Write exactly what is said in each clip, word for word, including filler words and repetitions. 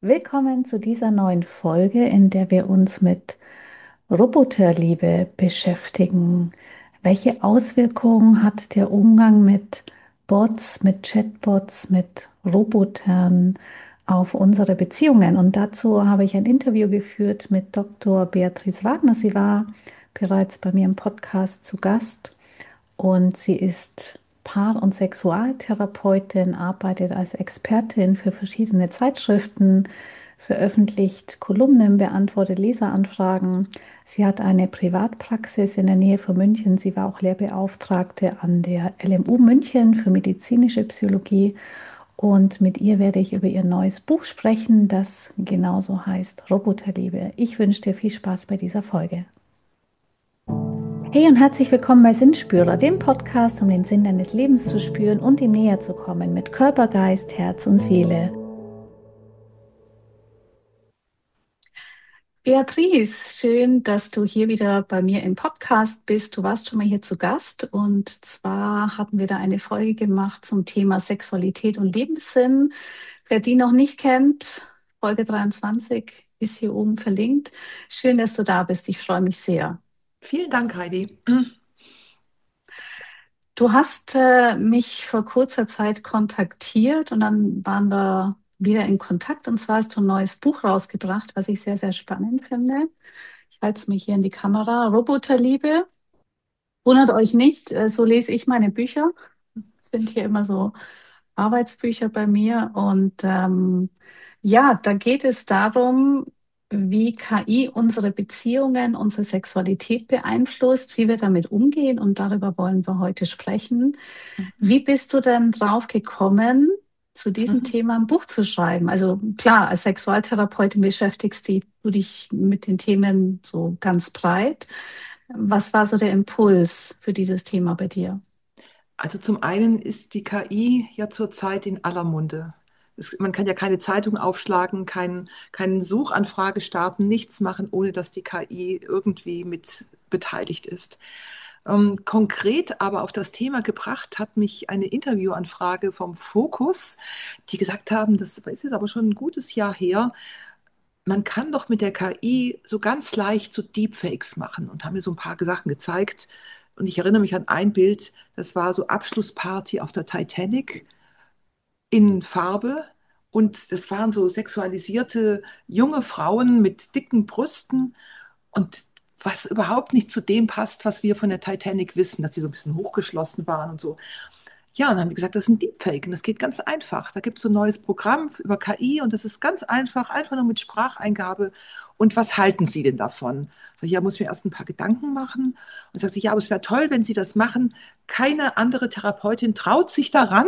Willkommen zu dieser neuen Folge, in der wir uns mit Roboterliebe beschäftigen. Welche Auswirkungen hat der Umgang mit Bots, mit Chatbots, mit Robotern auf unsere Beziehungen? Und dazu habe ich ein Interview geführt mit Doktor Beatrice Wagner. Sie war bereits bei mir im Podcast zu Gast und sie ist Paar- und Sexualtherapeutin, arbeitet als Expertin für verschiedene Zeitschriften, veröffentlicht Kolumnen, beantwortet Leseranfragen. Sie hat eine Privatpraxis in der Nähe von München. Sie war auch Lehrbeauftragte an der L M U München für medizinische Psychologie. Und mit ihr werde ich über ihr neues Buch sprechen, das genauso heißt Roboterliebe. Ich wünsche dir viel Spaß bei dieser Folge. Hey und herzlich willkommen bei Sinnspürer, dem Podcast, um den Sinn deines Lebens zu spüren und ihm näher zu kommen mit Körper, Geist, Herz und Seele. Beatrice, schön, dass du hier wieder bei mir im Podcast bist. Du warst schon mal hier zu Gast und zwar hatten wir da eine Folge gemacht zum Thema Sexualität und Lebenssinn. Wer die noch nicht kennt, Folge dreiundzwanzig ist hier oben verlinkt. Schön, dass du da bist. Ich freue mich sehr. Vielen Dank, Heidi. Du hast äh, mich vor kurzer Zeit kontaktiert und dann waren wir wieder in Kontakt. Und zwar hast du ein neues Buch rausgebracht, was ich sehr, sehr spannend finde. Ich halte es mir hier in die Kamera. Roboterliebe. Wundert euch nicht, äh, so lese ich meine Bücher. Sind hier immer so Arbeitsbücher bei mir. Und ähm, ja, da geht es darum, wie K I unsere Beziehungen, unsere Sexualität beeinflusst, wie wir damit umgehen. Und darüber wollen wir heute sprechen. Wie bist du denn drauf gekommen, zu diesem Thema ein Buch zu schreiben? Also klar, als Sexualtherapeutin beschäftigst die- du dich mit den Themen so ganz breit. Was war so der Impuls für dieses Thema bei dir? Also zum einen ist die K I ja zurzeit in aller Munde. Es, man kann ja keine Zeitung aufschlagen, kein, keine Suchanfrage starten, nichts machen, ohne dass die K I irgendwie mit beteiligt ist. Ähm, konkret aber auf das Thema gebracht hat mich eine Interviewanfrage vom Fokus, die gesagt haben, das ist jetzt aber schon ein gutes Jahr her, man kann doch mit der K I so ganz leicht so Deepfakes machen und haben mir so ein paar Sachen gezeigt. Und ich erinnere mich an ein Bild, das war so Abschlussparty auf der Titanic in Farbe. Und das waren so sexualisierte junge Frauen mit dicken Brüsten und was überhaupt nicht zu dem passt, was wir von der Titanic wissen, dass sie so ein bisschen hochgeschlossen waren und so. Ja, und dann haben die gesagt, das ist ein Deepfake und das geht ganz einfach. Da gibt es so ein neues Programm über K I und das ist ganz einfach, einfach nur mit Spracheingabe. Und was halten Sie denn davon? Sag ich, ja, muss mir erst ein paar Gedanken machen. Und sagt sie, ja, aber es wäre toll, wenn Sie das machen. Keine andere Therapeutin traut sich daran.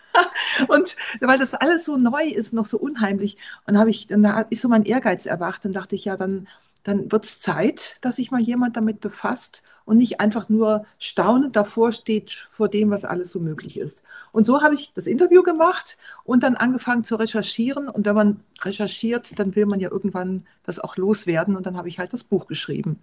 Und weil das alles so neu ist, noch so unheimlich. Und habe ich, dann ist so mein Ehrgeiz erwacht. Dann dachte ich, ja, dann, dann wird es Zeit, dass sich mal jemand damit befasst und nicht einfach nur staunend davor steht vor dem, was alles so möglich ist. Und so habe ich das Interview gemacht und dann angefangen zu recherchieren. Und wenn man recherchiert, dann will man ja irgendwann das auch loswerden. Und dann habe ich halt das Buch geschrieben.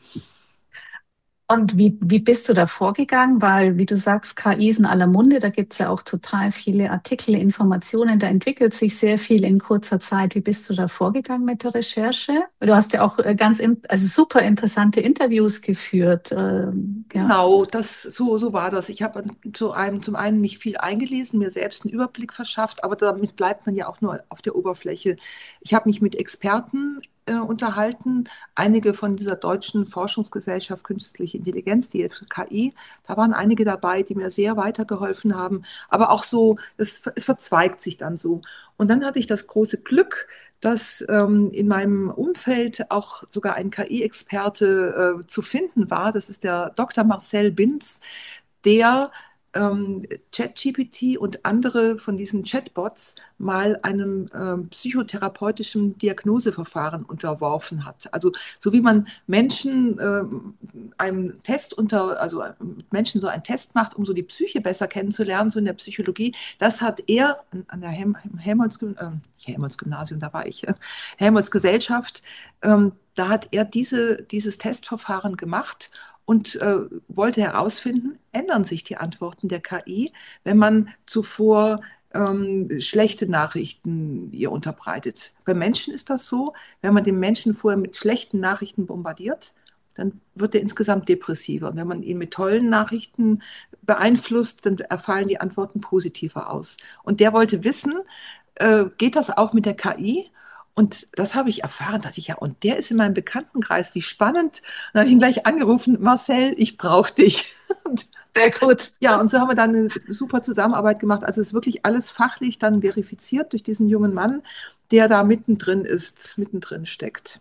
Und wie, wie bist du da vorgegangen? Weil, wie du sagst, K I ist in aller Munde, da gibt es ja auch total viele Artikel, Informationen, da entwickelt sich sehr viel in kurzer Zeit. Wie bist du da vorgegangen mit der Recherche? Du hast ja auch äh, ganz, in, also super interessante Interviews geführt. Ähm, ja. Genau, das, so, so war das. Ich habe zu einem, zum einen mich viel eingelesen, mir selbst einen Überblick verschafft, aber damit bleibt man ja auch nur auf der Oberfläche. Ich habe mich mit Experten äh, unterhalten, einige von dieser deutschen Forschungsgesellschaft Künstliche Intelligenz, die K I, da waren einige dabei, die mir sehr weitergeholfen haben, aber auch so, es, es verzweigt sich dann so. Und dann hatte ich das große Glück, dass ähm, in meinem Umfeld auch sogar ein K I-Experte äh, zu finden war. Das ist der Doktor Marcel Binz, der ähm, ChatGPT und andere von diesen Chatbots mal einem ähm, psychotherapeutischen Diagnoseverfahren unterworfen hat. Also so wie man Menschen ähm, einem Test unter, also mit Menschen so einen Test macht, um so die Psyche besser kennenzulernen, so in der Psychologie, das hat er an, an der Helm, Helmholtz, äh, Helmholtz Gymnasium, da war ich, äh, Helmholtz Gesellschaft, ähm, da hat er diese, dieses Testverfahren gemacht und äh, wollte herausfinden, ändern sich die Antworten der K I, wenn man zuvor ähm, schlechte Nachrichten ihr unterbreitet. Bei Menschen ist das so, wenn man den Menschen vorher mit schlechten Nachrichten bombardiert, dann wird er insgesamt depressiver. Und wenn man ihn mit tollen Nachrichten beeinflusst, dann erfallen die Antworten positiver aus. Und der wollte wissen, äh, geht das auch mit der K I? Und das habe ich erfahren, dachte ich, ja, und der ist in meinem Bekanntenkreis, wie spannend. Und dann habe ich ihn gleich angerufen, Marcel, ich brauche dich. Und Sehr gut. ja, und so haben wir dann eine super Zusammenarbeit gemacht. Also es ist wirklich alles fachlich dann verifiziert durch diesen jungen Mann, der da mittendrin ist, mittendrin steckt.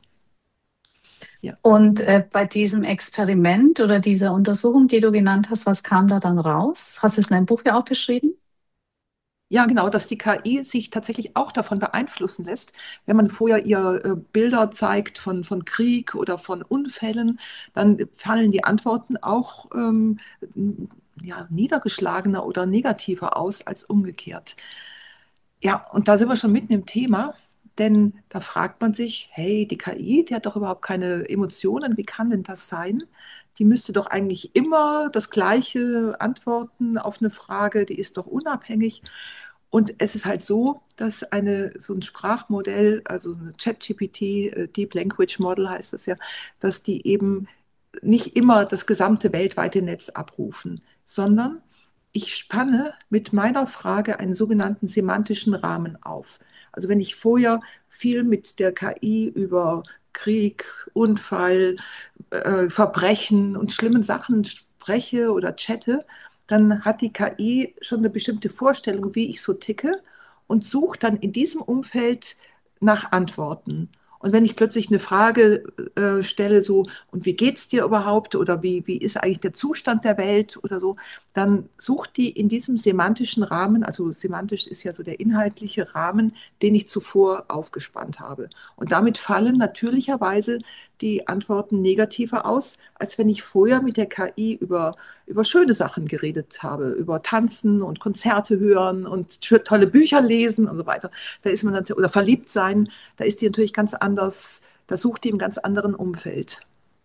Ja. Und äh, bei diesem Experiment oder dieser Untersuchung, die du genannt hast, was kam da dann raus? Hast du es in deinem Buch ja auch beschrieben? Ja, genau, dass die K I sich tatsächlich auch davon beeinflussen lässt. Wenn man vorher ihr äh, Bilder zeigt von, von Krieg oder von Unfällen, dann fallen die Antworten auch ähm, ja, niedergeschlagener oder negativer aus als umgekehrt. Ja, und da sind wir schon mitten im Thema, denn da fragt man sich, hey, die K I, die hat doch überhaupt keine Emotionen, wie kann denn das sein? Die müsste doch eigentlich immer das Gleiche antworten auf eine Frage, die ist doch unabhängig. Und es ist halt so, dass eine, so ein Sprachmodell, also eine ChatGPT, äh, Deep Language Model heißt das ja, dass die eben nicht immer das gesamte weltweite Netz abrufen, sondern ich spanne mit meiner Frage einen sogenannten semantischen Rahmen auf. Also wenn ich vorher viel mit der K I über Krieg, Unfall, äh, Verbrechen und schlimmen Sachen spreche oder chatte, dann hat die K I schon eine bestimmte Vorstellung, wie ich so ticke und sucht dann in diesem Umfeld nach Antworten. Und wenn ich plötzlich eine Frage äh, stelle, so, und wie geht's dir überhaupt oder wie, wie ist eigentlich der Zustand der Welt oder so, dann sucht die in diesem semantischen Rahmen, also semantisch ist ja so der inhaltliche Rahmen, den ich zuvor aufgespannt habe. Und damit fallen natürlicherweise die Antworten negativer aus, als wenn ich vorher mit der K I über, über schöne Sachen geredet habe, über Tanzen und Konzerte hören und tolle Bücher lesen und so weiter. Da ist man natürlich, oder verliebt sein, da ist die natürlich ganz anders, da sucht die im ganz anderen Umfeld.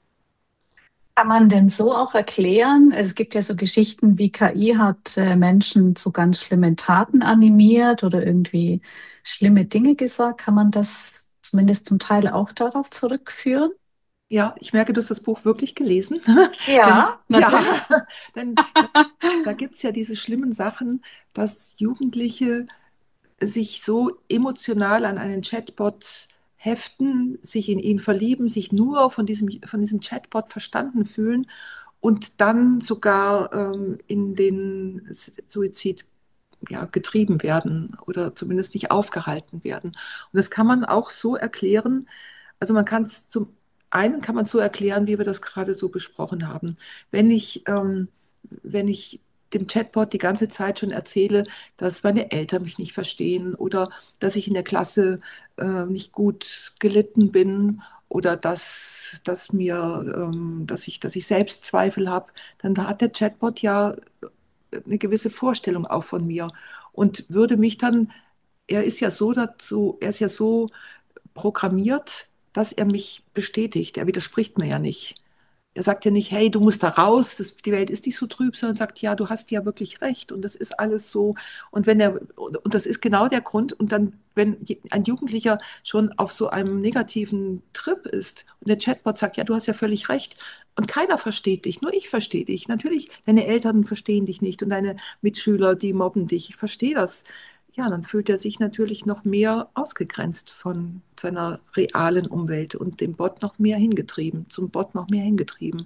Kann man denn so auch erklären? Es gibt ja so Geschichten wie K I hat äh, Menschen zu ganz schlimmen Taten animiert oder irgendwie schlimme Dinge gesagt. Kann man das zumindest zum Teil auch darauf zurückführen? Ja, ich merke, du hast das Buch wirklich gelesen. Denn Ja, ja, natürlich. denn da, da gibt es ja diese schlimmen Sachen, dass Jugendliche sich so emotional an einen Chatbot heften, sich in ihn verlieben, sich nur von diesem, von diesem Chatbot verstanden fühlen und dann sogar ähm, in den Suizid ja, getrieben werden oder zumindest nicht aufgehalten werden. Und das kann man auch so erklären, also man kann es zum einen kann man es so erklären, wie wir das gerade so besprochen haben. Wenn ich, ähm, wenn ich dem Chatbot die ganze Zeit schon erzähle, dass meine Eltern mich nicht verstehen oder dass ich in der Klasse äh, nicht gut gelitten bin oder dass, dass mir, ähm, dass ich, dass ich Selbstzweifel habe, dann hat der Chatbot ja eine gewisse Vorstellung auch von mir und würde mich dann, er ist ja so dazu, er ist ja so programmiert, dass er mich bestätigt. Er widerspricht mir ja nicht. Er sagt ja nicht, hey, du musst da raus, das, die Welt ist nicht so trüb, sondern sagt, ja, du hast ja wirklich recht und das ist alles so. Und wenn er, und das ist genau der Grund, und dann, wenn ein Jugendlicher schon auf so einem negativen Trip ist und der Chatbot sagt, ja, du hast ja völlig recht und keiner versteht dich, nur ich verstehe dich. Natürlich, deine Eltern verstehen dich nicht und deine Mitschüler, die mobben dich. Ich verstehe das. Ja, dann fühlt er sich natürlich noch mehr ausgegrenzt von seiner realen Umwelt und dem Bot noch mehr hingetrieben, zum Bot noch mehr hingetrieben.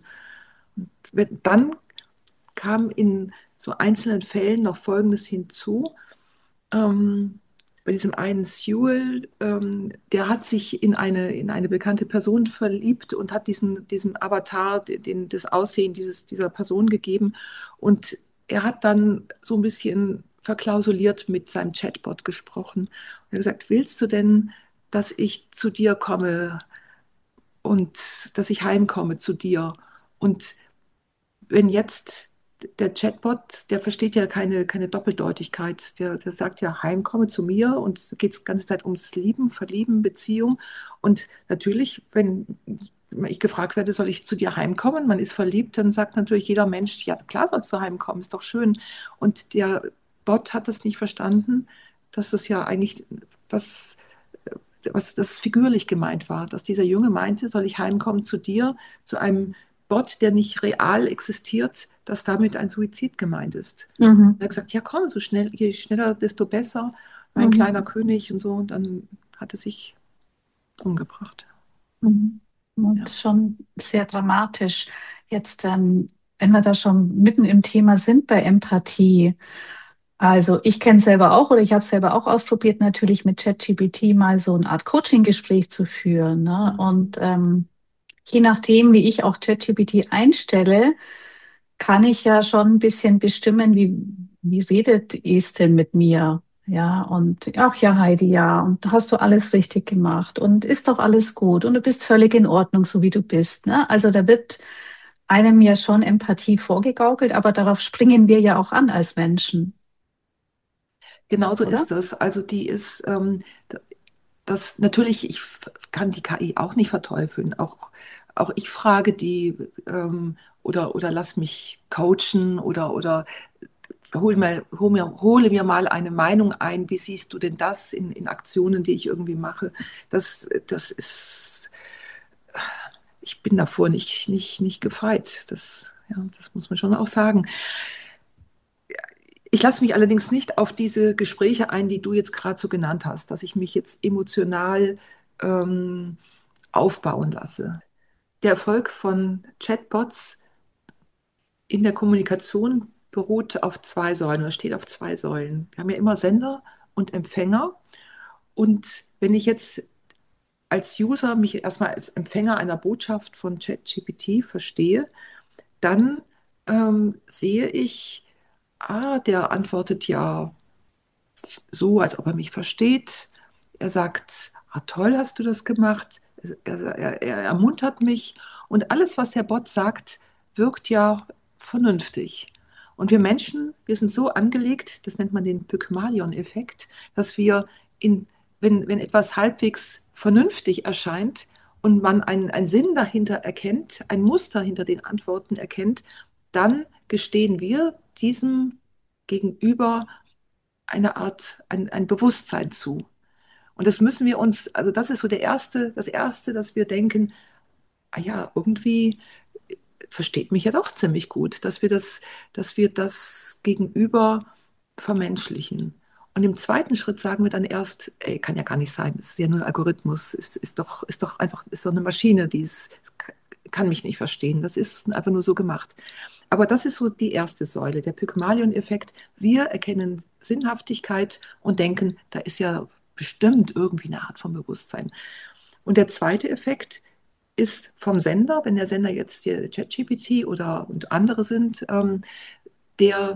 Und dann kam in so einzelnen Fällen noch Folgendes hinzu. Ähm, bei diesem einen Sewell, ähm, der hat sich in eine, in eine bekannte Person verliebt und hat diesen, diesem Avatar den, das Aussehen dieses, dieser Person gegeben. Und er hat dann so ein bisschen verklausuliert mit seinem Chatbot gesprochen. Und er hat gesagt, willst du denn, dass ich zu dir komme und dass ich heimkomme zu dir? Und wenn jetzt der Chatbot, der versteht ja keine, keine Doppeldeutigkeit, der, der sagt ja, heim, komme zu mir und es geht die ganze Zeit ums Lieben, Verlieben, Beziehung. Und natürlich, wenn ich gefragt werde, soll ich zu dir heimkommen, man ist verliebt, dann sagt natürlich jeder Mensch, ja klar sollst du heimkommen, ist doch schön. Und der Bot hat das nicht verstanden, dass das ja eigentlich was, was das figürlich gemeint war, dass dieser Junge meinte, soll ich heimkommen zu dir, zu einem Bot, der nicht real existiert, dass damit ein Suizid gemeint ist. Mhm. Er hat gesagt, ja komm, so schnell, je schneller, desto besser, mein kleiner Mhm. König und so. Und dann hat er sich umgebracht. Mhm. Und Ja. schon sehr dramatisch. Jetzt, ähm, wenn wir da schon mitten im Thema sind bei Empathie. Also ich kenne es selber auch oder ich habe es selber auch ausprobiert, natürlich mit ChatGPT mal so eine Art Coaching-Gespräch zu führen. Ne? Mhm. Und ähm, je nachdem, wie ich auch ChatGPT einstelle, kann ich ja schon ein bisschen bestimmen, wie, wie redet es denn mit mir? Ja, und ach ja, Heidi, ja, und hast du alles richtig gemacht und ist doch alles gut und du bist völlig in Ordnung, so wie du bist. Ne? Also da wird einem ja schon Empathie vorgegaukelt, aber darauf springen wir ja auch an als Menschen, Genauso oder? ist das. Also die ist, ähm, das natürlich, ich kann die K I auch nicht verteufeln. Auch, auch ich frage die ähm, oder, oder lass mich coachen oder, oder hol mir, hol mir, hole mir mal eine Meinung ein. Wie siehst du denn das in, in Aktionen, die ich irgendwie mache? Das, das ist, ich bin davor nicht, nicht, nicht gefeit. Das, ja, das muss man schon auch sagen. Ich lasse mich allerdings nicht auf diese Gespräche ein, die du jetzt gerade so genannt hast, dass ich mich jetzt emotional ähm, aufbauen lasse. Der Erfolg von Chatbots in der Kommunikation beruht auf zwei Säulen oder steht auf zwei Säulen. Wir haben ja immer Sender und Empfänger. Und wenn ich jetzt als User mich erstmal als Empfänger einer Botschaft von ChatGPT verstehe, dann ähm, sehe ich, ah, der antwortet ja so, als ob er mich versteht. Er sagt, ah, toll hast du das gemacht. Er, er, er ermuntert mich. Und alles, was der Bot sagt, wirkt ja vernünftig. Und wir Menschen, wir sind so angelegt, das nennt man den Pygmalion-Effekt, dass wir, in, wenn, wenn etwas halbwegs vernünftig erscheint und man einen, einen Sinn dahinter erkennt, ein Muster hinter den Antworten erkennt, dann gestehen wir diesem Gegenüber eine Art, ein, ein Bewusstsein zu. Und das müssen wir uns, also das ist so der erste, das Erste, dass wir denken, ah ja, irgendwie versteht mich ja doch ziemlich gut, dass wir das, dass wir das Gegenüber vermenschlichen. Und im zweiten Schritt sagen wir dann erst, ey, kann ja gar nicht sein, es ist ja nur ein Algorithmus, ist, ist doch, ist doch einfach, ist doch eine Maschine, die ist, kann mich nicht verstehen. Das ist einfach nur so gemacht. Aber das ist so die erste Säule, der Pygmalion-Effekt. Wir erkennen Sinnhaftigkeit und denken, da ist ja bestimmt irgendwie eine Art von Bewusstsein. Und der zweite Effekt ist vom Sender, wenn der Sender jetzt hier ChatGPT oder und andere sind, ähm, der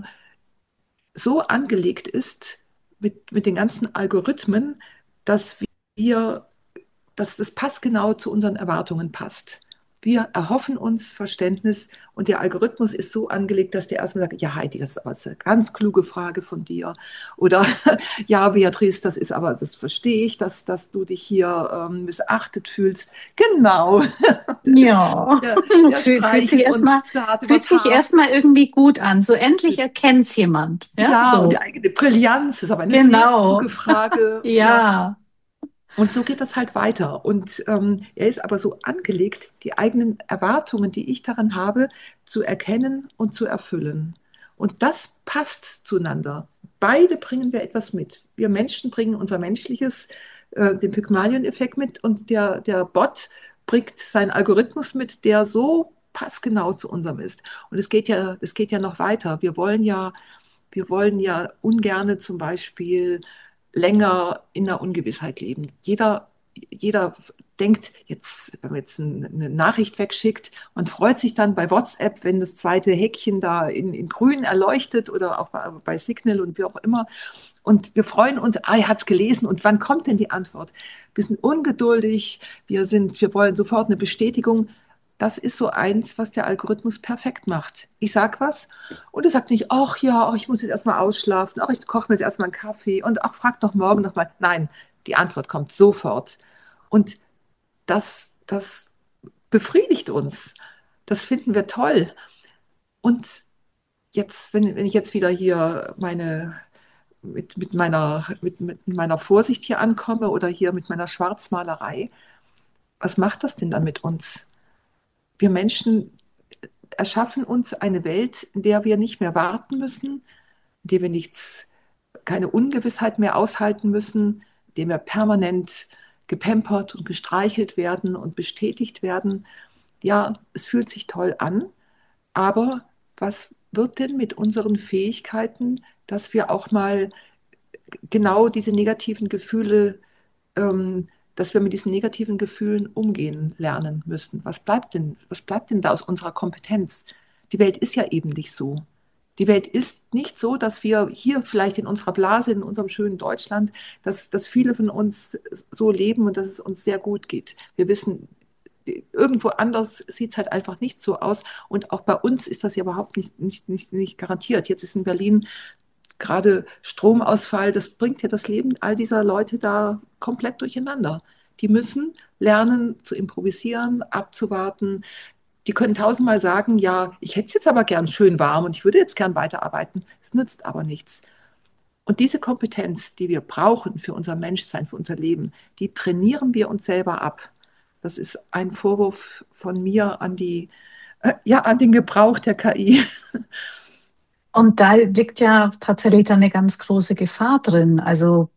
so angelegt ist mit, mit den ganzen Algorithmen, dass wir, dass das passgenau zu unseren Erwartungen passt. Wir erhoffen uns Verständnis und der Algorithmus ist so angelegt, dass der erstmal sagt, ja Heidi, das ist aber eine ganz kluge Frage von dir. Oder ja Beatrice, das ist aber, das verstehe ich, dass, dass du dich hier ähm, missachtet fühlst. Genau. Der, ist, Ja, der, der fühlt, fühlt sich streichelt erstmal, uns zart fühlt übers sich Haar. erstmal irgendwie gut an. So endlich erkennt's jemand. Ja, Ja, und so. die eigene Brillanz ist aber eine sehr kluge Genau. Frage. Ja, Ja. und so geht das halt weiter. Und ähm, er ist aber so angelegt, die eigenen Erwartungen, die ich daran habe, zu erkennen und zu erfüllen. Und das passt zueinander. Beide bringen wir etwas mit. Wir Menschen bringen unser Menschliches, äh, den Pygmalion-Effekt mit und der, der Bot bringt seinen Algorithmus mit, der so passgenau zu unserem ist. Und es geht ja, es geht ja noch weiter. Wir wollen ja, wir wollen ja ungerne zum Beispiel länger in der Ungewissheit leben. Jeder, jeder denkt, jetzt, wenn man jetzt eine Nachricht wegschickt, man freut sich dann bei WhatsApp, wenn das zweite Häkchen da in, in grün erleuchtet oder auch bei, bei Signal und wie auch immer. Und wir freuen uns, ah, er hat es gelesen und wann kommt denn die Antwort? Wir sind ungeduldig, wir sind, wir wollen sofort eine Bestätigung. Das ist so eins, was der Algorithmus perfekt macht. Ich sag was und er sagt nicht, ach ja, ach, ich muss jetzt erstmal ausschlafen, ach, ich koche mir jetzt erstmal einen Kaffee und ach, frag doch morgen nochmal. Nein, die Antwort kommt sofort. Und das, das befriedigt uns. Das finden wir toll. Und jetzt, wenn, wenn ich jetzt wieder hier meine mit, mit meiner, mit, mit meiner Vorsicht hier ankomme oder hier mit meiner Schwarzmalerei, was macht das denn dann mit uns? Wir Menschen erschaffen uns eine Welt, in der wir nicht mehr warten müssen, in der wir nichts, keine Ungewissheit mehr aushalten müssen, in der wir permanent gepampert und gestreichelt werden und bestätigt werden. Ja, es fühlt sich toll an, aber was wird denn mit unseren Fähigkeiten, dass wir auch mal genau diese negativen Gefühle, ähm, dass wir mit diesen negativen Gefühlen umgehen lernen müssen? Was bleibt denn, was bleibt denn da aus unserer Kompetenz? Die Welt ist ja eben nicht so. Die Welt ist nicht so, dass wir hier vielleicht in unserer Blase, in unserem schönen Deutschland, dass, dass viele von uns so leben und dass es uns sehr gut geht. Wir wissen, irgendwo anders sieht es halt einfach nicht so aus. Und auch bei uns ist das ja überhaupt nicht, nicht, nicht, nicht garantiert. Jetzt ist in Berlin gerade Stromausfall, das bringt ja das Leben all dieser Leute da komplett durcheinander. Die müssen lernen zu improvisieren, abzuwarten. Die können tausendmal sagen, ja, ich hätte es jetzt aber gern schön warm und ich würde jetzt gern weiterarbeiten. Es nützt aber nichts. Und diese Kompetenz, die wir brauchen für unser Menschsein, für unser Leben, die trainieren wir uns selber ab. Das ist ein Vorwurf von mir an die, äh, ja, an den Gebrauch der K I. Und da liegt ja tatsächlich dann eine ganz große Gefahr drin. Also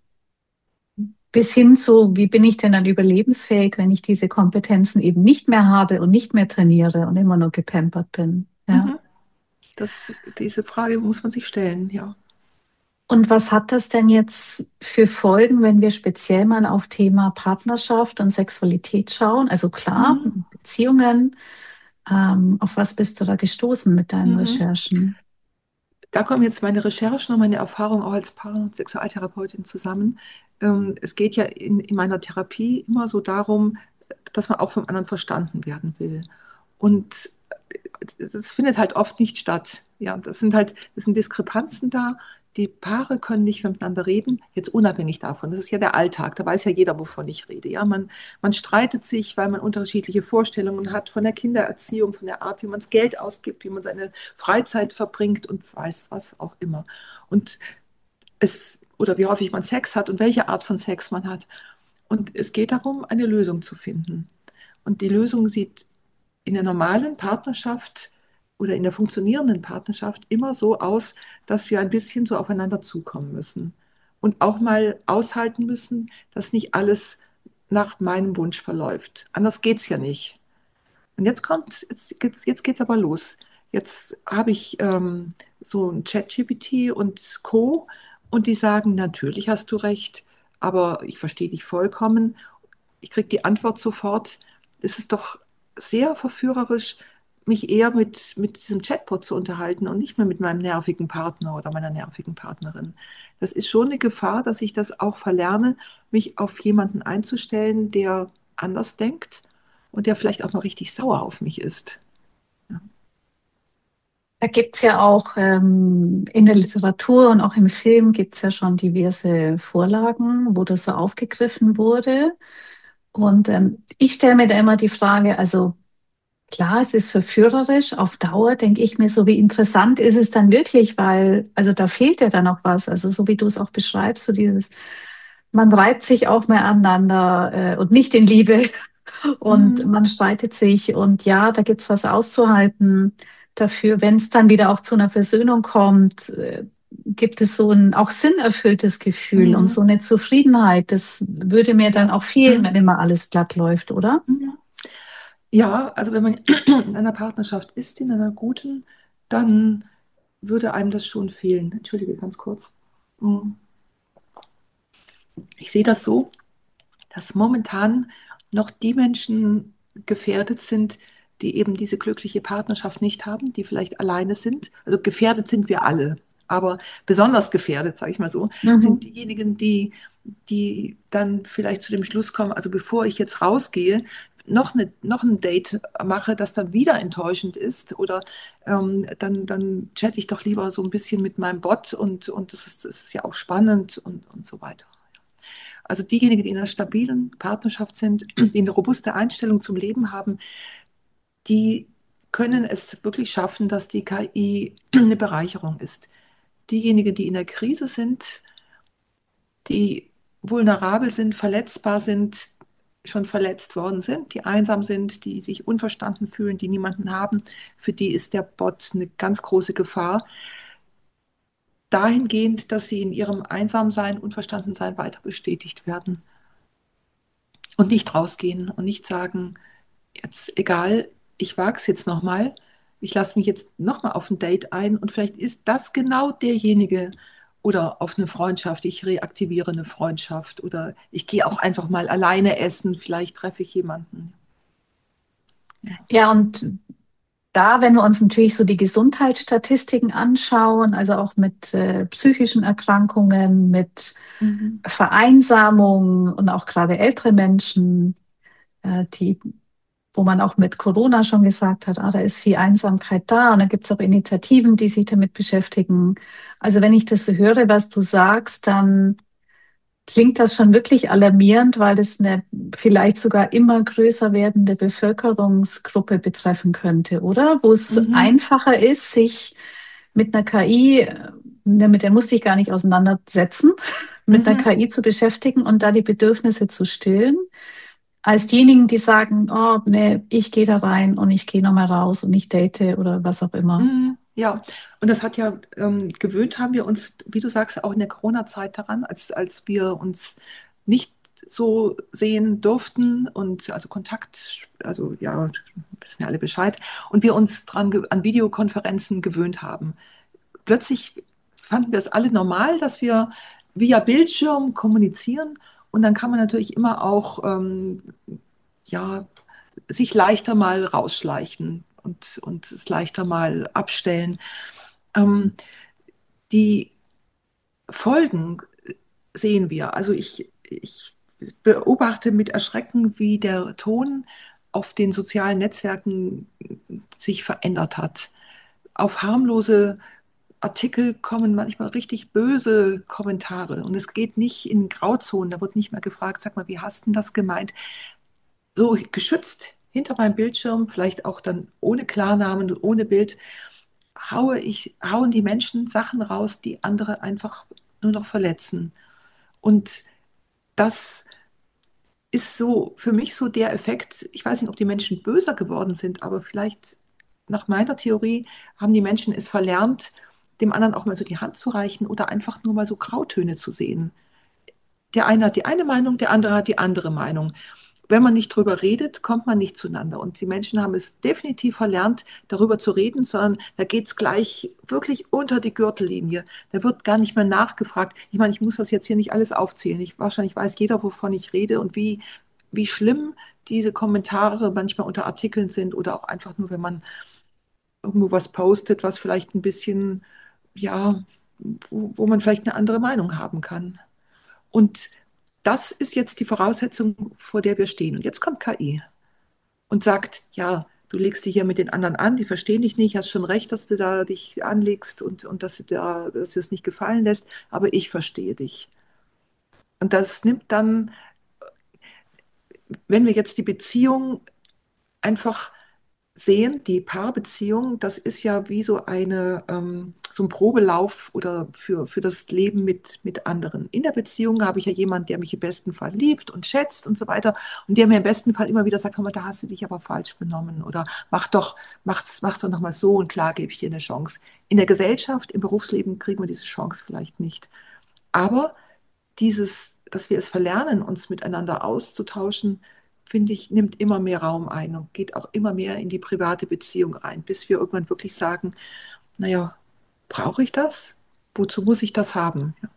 bis hin zu, wie bin ich denn dann überlebensfähig, wenn ich diese Kompetenzen eben nicht mehr habe und nicht mehr trainiere und immer nur gepampert bin. Ja. Mhm. Das, diese Frage muss man sich stellen, ja. Und was hat das denn jetzt für Folgen, wenn wir speziell mal auf Thema Partnerschaft und Sexualität schauen? Also klar, Mhm. Beziehungen. Ähm, auf was bist du da gestoßen mit deinen Mhm. Recherchen? Da kommen jetzt meine Recherchen und meine Erfahrungen auch als Paar- und Sexualtherapeutin zusammen. Ähm, es geht ja in, in meiner Therapie immer so darum, dass man auch vom anderen verstanden werden will. Und das findet halt oft nicht statt. Ja, das sind halt, das sind Diskrepanzen da. Die Paare können nicht miteinander reden, jetzt unabhängig davon. Das ist ja der Alltag, da weiß ja jeder, wovon ich rede. Ja, man, man streitet sich, weil man unterschiedliche Vorstellungen hat von der Kindererziehung, von der Art, wie man das Geld ausgibt, wie man seine Freizeit verbringt und weiß was auch immer. Und es, oder wie häufig man Sex hat und welche Art von Sex man hat. Und es geht darum, eine Lösung zu finden. Und die Lösung sieht in der normalen Partnerschaft oder in der funktionierenden Partnerschaft immer so aus, dass wir ein bisschen so aufeinander zukommen müssen und auch mal aushalten müssen, dass nicht alles nach meinem Wunsch verläuft. Anders geht es ja nicht. Und jetzt kommt, jetzt, jetzt, jetzt geht es aber los. Jetzt habe ich ähm, so ein ChatGPT und Co. Und die sagen, natürlich hast du recht, aber ich verstehe dich vollkommen. Ich kriege die Antwort sofort. Es ist doch sehr verführerisch, mich eher mit, mit diesem Chatbot zu unterhalten und nicht mehr mit meinem nervigen Partner oder meiner nervigen Partnerin. Das ist schon eine Gefahr, dass ich das auch verlerne, mich auf jemanden einzustellen, der anders denkt und der vielleicht auch noch richtig sauer auf mich ist. Ja. Da gibt's ja auch ähm, in der Literatur und auch im Film gibt's ja schon diverse Vorlagen, wo das so aufgegriffen wurde. Und ähm, ich stelle mir da immer die Frage, also klar, es ist verführerisch. Auf Dauer denke ich mir so, wie interessant ist es dann wirklich, weil, also da fehlt ja dann auch was. Also so wie du es auch beschreibst, so dieses, man reibt sich auch mehr aneinander äh, und nicht in Liebe und Mhm. man streitet sich und ja, da gibt's was auszuhalten dafür. Wenn es dann wieder auch zu einer Versöhnung kommt, äh, gibt es so ein auch sinnerfülltes Gefühl und so Mhm. eine Zufriedenheit. Das würde mir dann Ja. auch fehlen, wenn Mhm. immer alles glatt läuft, oder? Mhm. Ja, also wenn man in einer Partnerschaft ist, in einer guten, dann würde einem das schon fehlen. Entschuldige, ganz kurz. Mhm. Ich sehe das so, dass momentan noch die Menschen gefährdet sind, die eben diese glückliche Partnerschaft nicht haben, die vielleicht alleine sind. Also gefährdet sind wir alle, aber besonders gefährdet, sage ich mal so, sind Mhm. diejenigen, die, die dann vielleicht zu dem Schluss kommen, also bevor ich jetzt rausgehe, noch, eine, noch ein Date mache, das dann wieder enttäuschend ist oder ähm, dann, dann chatte ich doch lieber so ein bisschen mit meinem Bot und, und das ist, das ist ja auch spannend und, und so weiter. Also diejenigen, die in einer stabilen Partnerschaft sind, die eine robuste Einstellung zum Leben haben, die können es wirklich schaffen, dass die K I eine Bereicherung ist. Diejenigen, die in der Krise sind, die vulnerabel sind, verletzbar sind, schon verletzt worden sind, die einsam sind, die sich unverstanden fühlen, die niemanden haben. Für die ist der Bot eine ganz große Gefahr. Dahingehend, dass sie in ihrem Einsamsein, Unverstandensein weiter bestätigt werden und nicht rausgehen und nicht sagen, jetzt egal, ich wage es jetzt nochmal, ich lasse mich jetzt nochmal auf ein Date ein und vielleicht ist das genau derjenige oder auf eine Freundschaft, ich reaktiviere eine Freundschaft oder ich gehe auch einfach mal alleine essen, vielleicht treffe ich jemanden. Ja, und da, wenn wir uns natürlich so die Gesundheitsstatistiken anschauen, also auch mit äh, psychischen Erkrankungen, mit Mhm. Vereinsamung und auch gerade ältere Menschen, äh, die, wo man auch mit Corona schon gesagt hat, ah, da ist viel Einsamkeit da und da gibt es auch Initiativen, die sich damit beschäftigen. Also wenn ich das so höre, was du sagst, dann klingt das schon wirklich alarmierend, weil das eine vielleicht sogar immer größer werdende Bevölkerungsgruppe betreffen könnte, oder? Wo es Mhm. einfacher ist, sich mit einer K I, äh, mit der musste ich gar nicht auseinandersetzen, mit einer Mhm. K I zu beschäftigen und da die Bedürfnisse zu stillen, als diejenigen, die sagen, oh, nee, ich gehe da rein und ich gehe nochmal raus und ich date oder was auch immer. Mhm. Ja, und das hat ja, ähm, gewöhnt haben wir uns, wie du sagst, auch in der Corona-Zeit daran, als, als wir uns nicht so sehen durften und also Kontakt, also ja, wissen ja alle Bescheid, und wir uns dran ge- an Videokonferenzen gewöhnt haben. Plötzlich fanden wir es alle normal, dass wir via Bildschirm kommunizieren und dann kann man natürlich immer auch ähm, ja, sich leichter mal rausschleichen und, und es leichter mal abstellen. Ähm, die Folgen sehen wir. Also ich, ich beobachte mit Erschrecken, wie der Ton auf den sozialen Netzwerken sich verändert hat. Auf harmlose Artikel kommen manchmal richtig böse Kommentare und es geht nicht in Grauzonen. Da wird nicht mehr gefragt, sag mal, wie hast du das gemeint? So geschützt hinter meinem Bildschirm, vielleicht auch dann ohne Klarnamen und ohne Bild, haue ich, hauen die Menschen Sachen raus, die andere einfach nur noch verletzen. Und das ist so für mich so der Effekt. Ich weiß nicht, ob die Menschen böser geworden sind, aber vielleicht nach meiner Theorie haben die Menschen es verlernt, dem anderen auch mal so die Hand zu reichen oder einfach nur mal so Grautöne zu sehen. Der eine hat die eine Meinung, der andere hat die andere Meinung. Wenn man nicht drüber redet, kommt man nicht zueinander. Und die Menschen haben es definitiv verlernt, darüber zu reden, sondern da geht es gleich wirklich unter die Gürtellinie. Da wird gar nicht mehr nachgefragt. Ich meine, ich muss das jetzt hier nicht alles aufzählen. Ich, wahrscheinlich weiß jeder, wovon ich rede und wie, wie schlimm diese Kommentare manchmal unter Artikeln sind oder auch einfach nur, wenn man irgendwo was postet, was vielleicht ein bisschen, ja, wo, wo man vielleicht eine andere Meinung haben kann. Und das ist jetzt die Voraussetzung, vor der wir stehen. Und jetzt kommt K I und sagt, ja, du legst dich hier mit den anderen an, die verstehen dich nicht, hast schon recht, dass du da dich anlegst und, und dass du da, dass dir es nicht gefallen lässt, aber ich verstehe dich. Und das nimmt dann, wenn wir jetzt die Beziehung einfach sehen, die Paarbeziehung, das ist ja wie so eine, ähm, so ein Probelauf oder für, für das Leben mit, mit anderen. In der Beziehung habe ich ja jemanden, der mich im besten Fall liebt und schätzt und so weiter und der mir im besten Fall immer wieder sagt, komm mal, da hast du dich aber falsch benommen oder mach doch, mach's, mach's doch nochmal so und klar gebe ich dir eine Chance. In der Gesellschaft, im Berufsleben kriegen wir diese Chance vielleicht nicht. Aber dieses, dass wir es verlernen, uns miteinander auszutauschen, finde ich, nimmt immer mehr Raum ein und geht auch immer mehr in die private Beziehung rein, bis wir irgendwann wirklich sagen, naja, brauche ich das? Wozu muss ich das haben? Ja.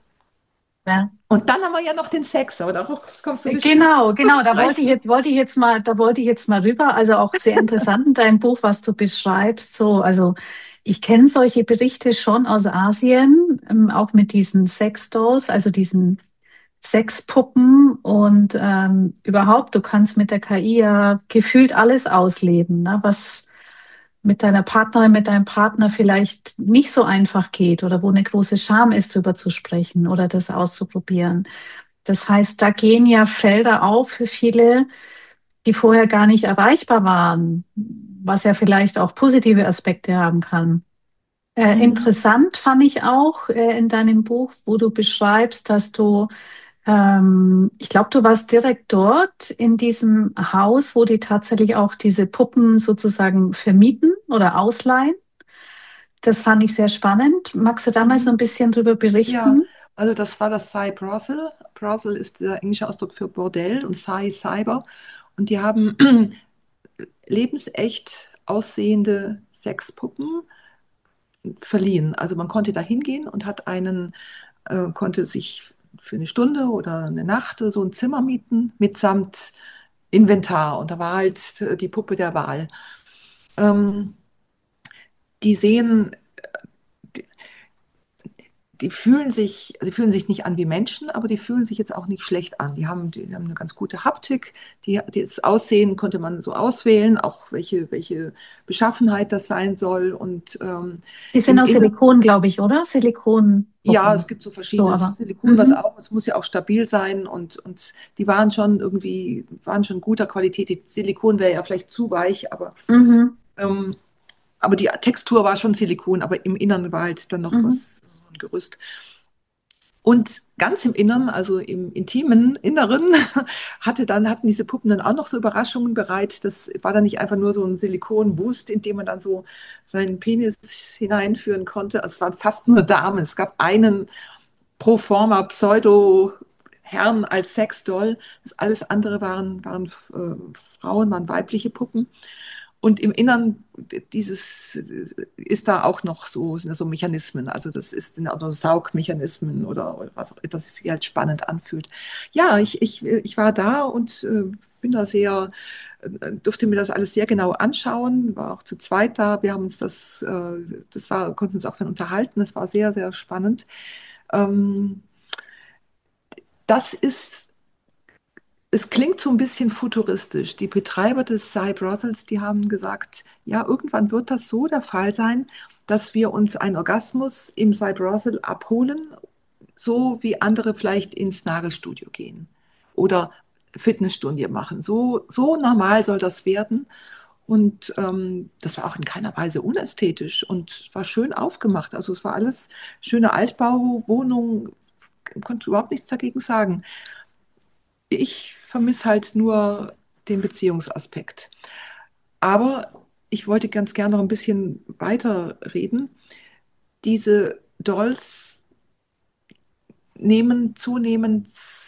Ja. Und dann haben wir ja noch den Sex, aber darauf kommst du bestimmt Genau, zu genau. Da wollte ich sprechen. jetzt, wollte ich jetzt mal, da wollte ich jetzt mal rüber. Also auch sehr interessant in deinem Buch, was du beschreibst. So, also ich kenne solche Berichte schon aus Asien, ähm, auch mit diesen Sexdolls, also diesen Sexpuppen und ähm, überhaupt. Du kannst mit der K I ja gefühlt alles ausleben, ne? Was mit deiner Partnerin, mit deinem Partner vielleicht nicht so einfach geht oder wo eine große Scham ist, drüber zu sprechen oder das auszuprobieren. Das heißt, da gehen ja Felder auf für viele, die vorher gar nicht erreichbar waren, was ja vielleicht auch positive Aspekte haben kann. Äh, Mhm. interessant fand ich auch äh, in deinem Buch, wo du beschreibst, dass du, ähm, ich glaube, du warst direkt dort in diesem Haus, wo die tatsächlich auch diese Puppen sozusagen vermieten oder ausleihen. Das fand ich sehr spannend. Magst du da mal so ein Mhm. bisschen drüber Ja, berichten? also das war das Cy Brothel. Brothel ist der englische Ausdruck für Bordell und Cy Cyber. Und die haben lebensecht aussehende Sexpuppen verliehen. Also man konnte da hingehen und hat einen, äh, konnte sich für eine Stunde oder eine Nacht so ein Zimmer mieten mitsamt Inventar. Und da war halt äh, die Puppe der Wahl. Ähm, die sehen die fühlen sich, sie fühlen sich nicht an wie Menschen, aber die fühlen sich jetzt auch nicht schlecht an. Die haben, die haben eine ganz gute Haptik. Die, das Aussehen konnte man so auswählen, auch welche, welche Beschaffenheit das sein soll. Und ähm, Die sind im aus Inneren, Silikon, glaube ich, oder? ja, es Silikonpuppen. gibt so So, verschiedenes aber. Silikon, was Mhm. auch, es muss ja auch stabil sein und, und die waren schon irgendwie, waren schon guter Qualität. Die Silikon wäre ja vielleicht zu weich, aber, Mhm. ähm, aber die Textur war schon Silikon, aber im Inneren war halt dann noch Mhm. was, ein Gerüst. Und ganz im Inneren, also im intimen Inneren, hatte dann, hatten diese Puppen dann auch noch so Überraschungen bereit. Das war dann nicht einfach nur so ein Silikonwust, in dem man dann so seinen Penis hineinführen konnte. Also es waren fast nur Damen. Es gab einen pro forma Pseudo-Herrn als Sexdoll. Das alles andere waren, waren äh, Frauen, waren weibliche Puppen. Und im Innern dieses ist da auch noch so, sind da so Mechanismen. Also das ist sind auch so Saugmechanismen oder, oder was auch immer, dass es sich halt spannend anfühlt. Ja, ich, ich, ich war da und äh, bin da sehr, äh, durfte mir das alles sehr genau anschauen, war auch zu zweit da. Wir haben uns das, äh, das war, konnten uns auch dann unterhalten. Das war sehr, sehr spannend. Ähm, das ist Es klingt so ein bisschen futuristisch. Die Betreiber des Cy Brothels, die haben gesagt, ja, irgendwann wird das so der Fall sein, dass wir uns einen Orgasmus im Cy Brothel abholen, so wie andere vielleicht ins Nagelstudio gehen oder Fitnessstudio machen. So, so normal soll das werden. Und ähm, das war auch in keiner Weise unästhetisch und war schön aufgemacht. Also es war alles schöne Altbauwohnung, konnte überhaupt nichts dagegen sagen. Ich vermisse halt nur den Beziehungsaspekt. Aber ich wollte ganz gerne noch ein bisschen weiter reden. Diese Dolls nehmen zunehmend,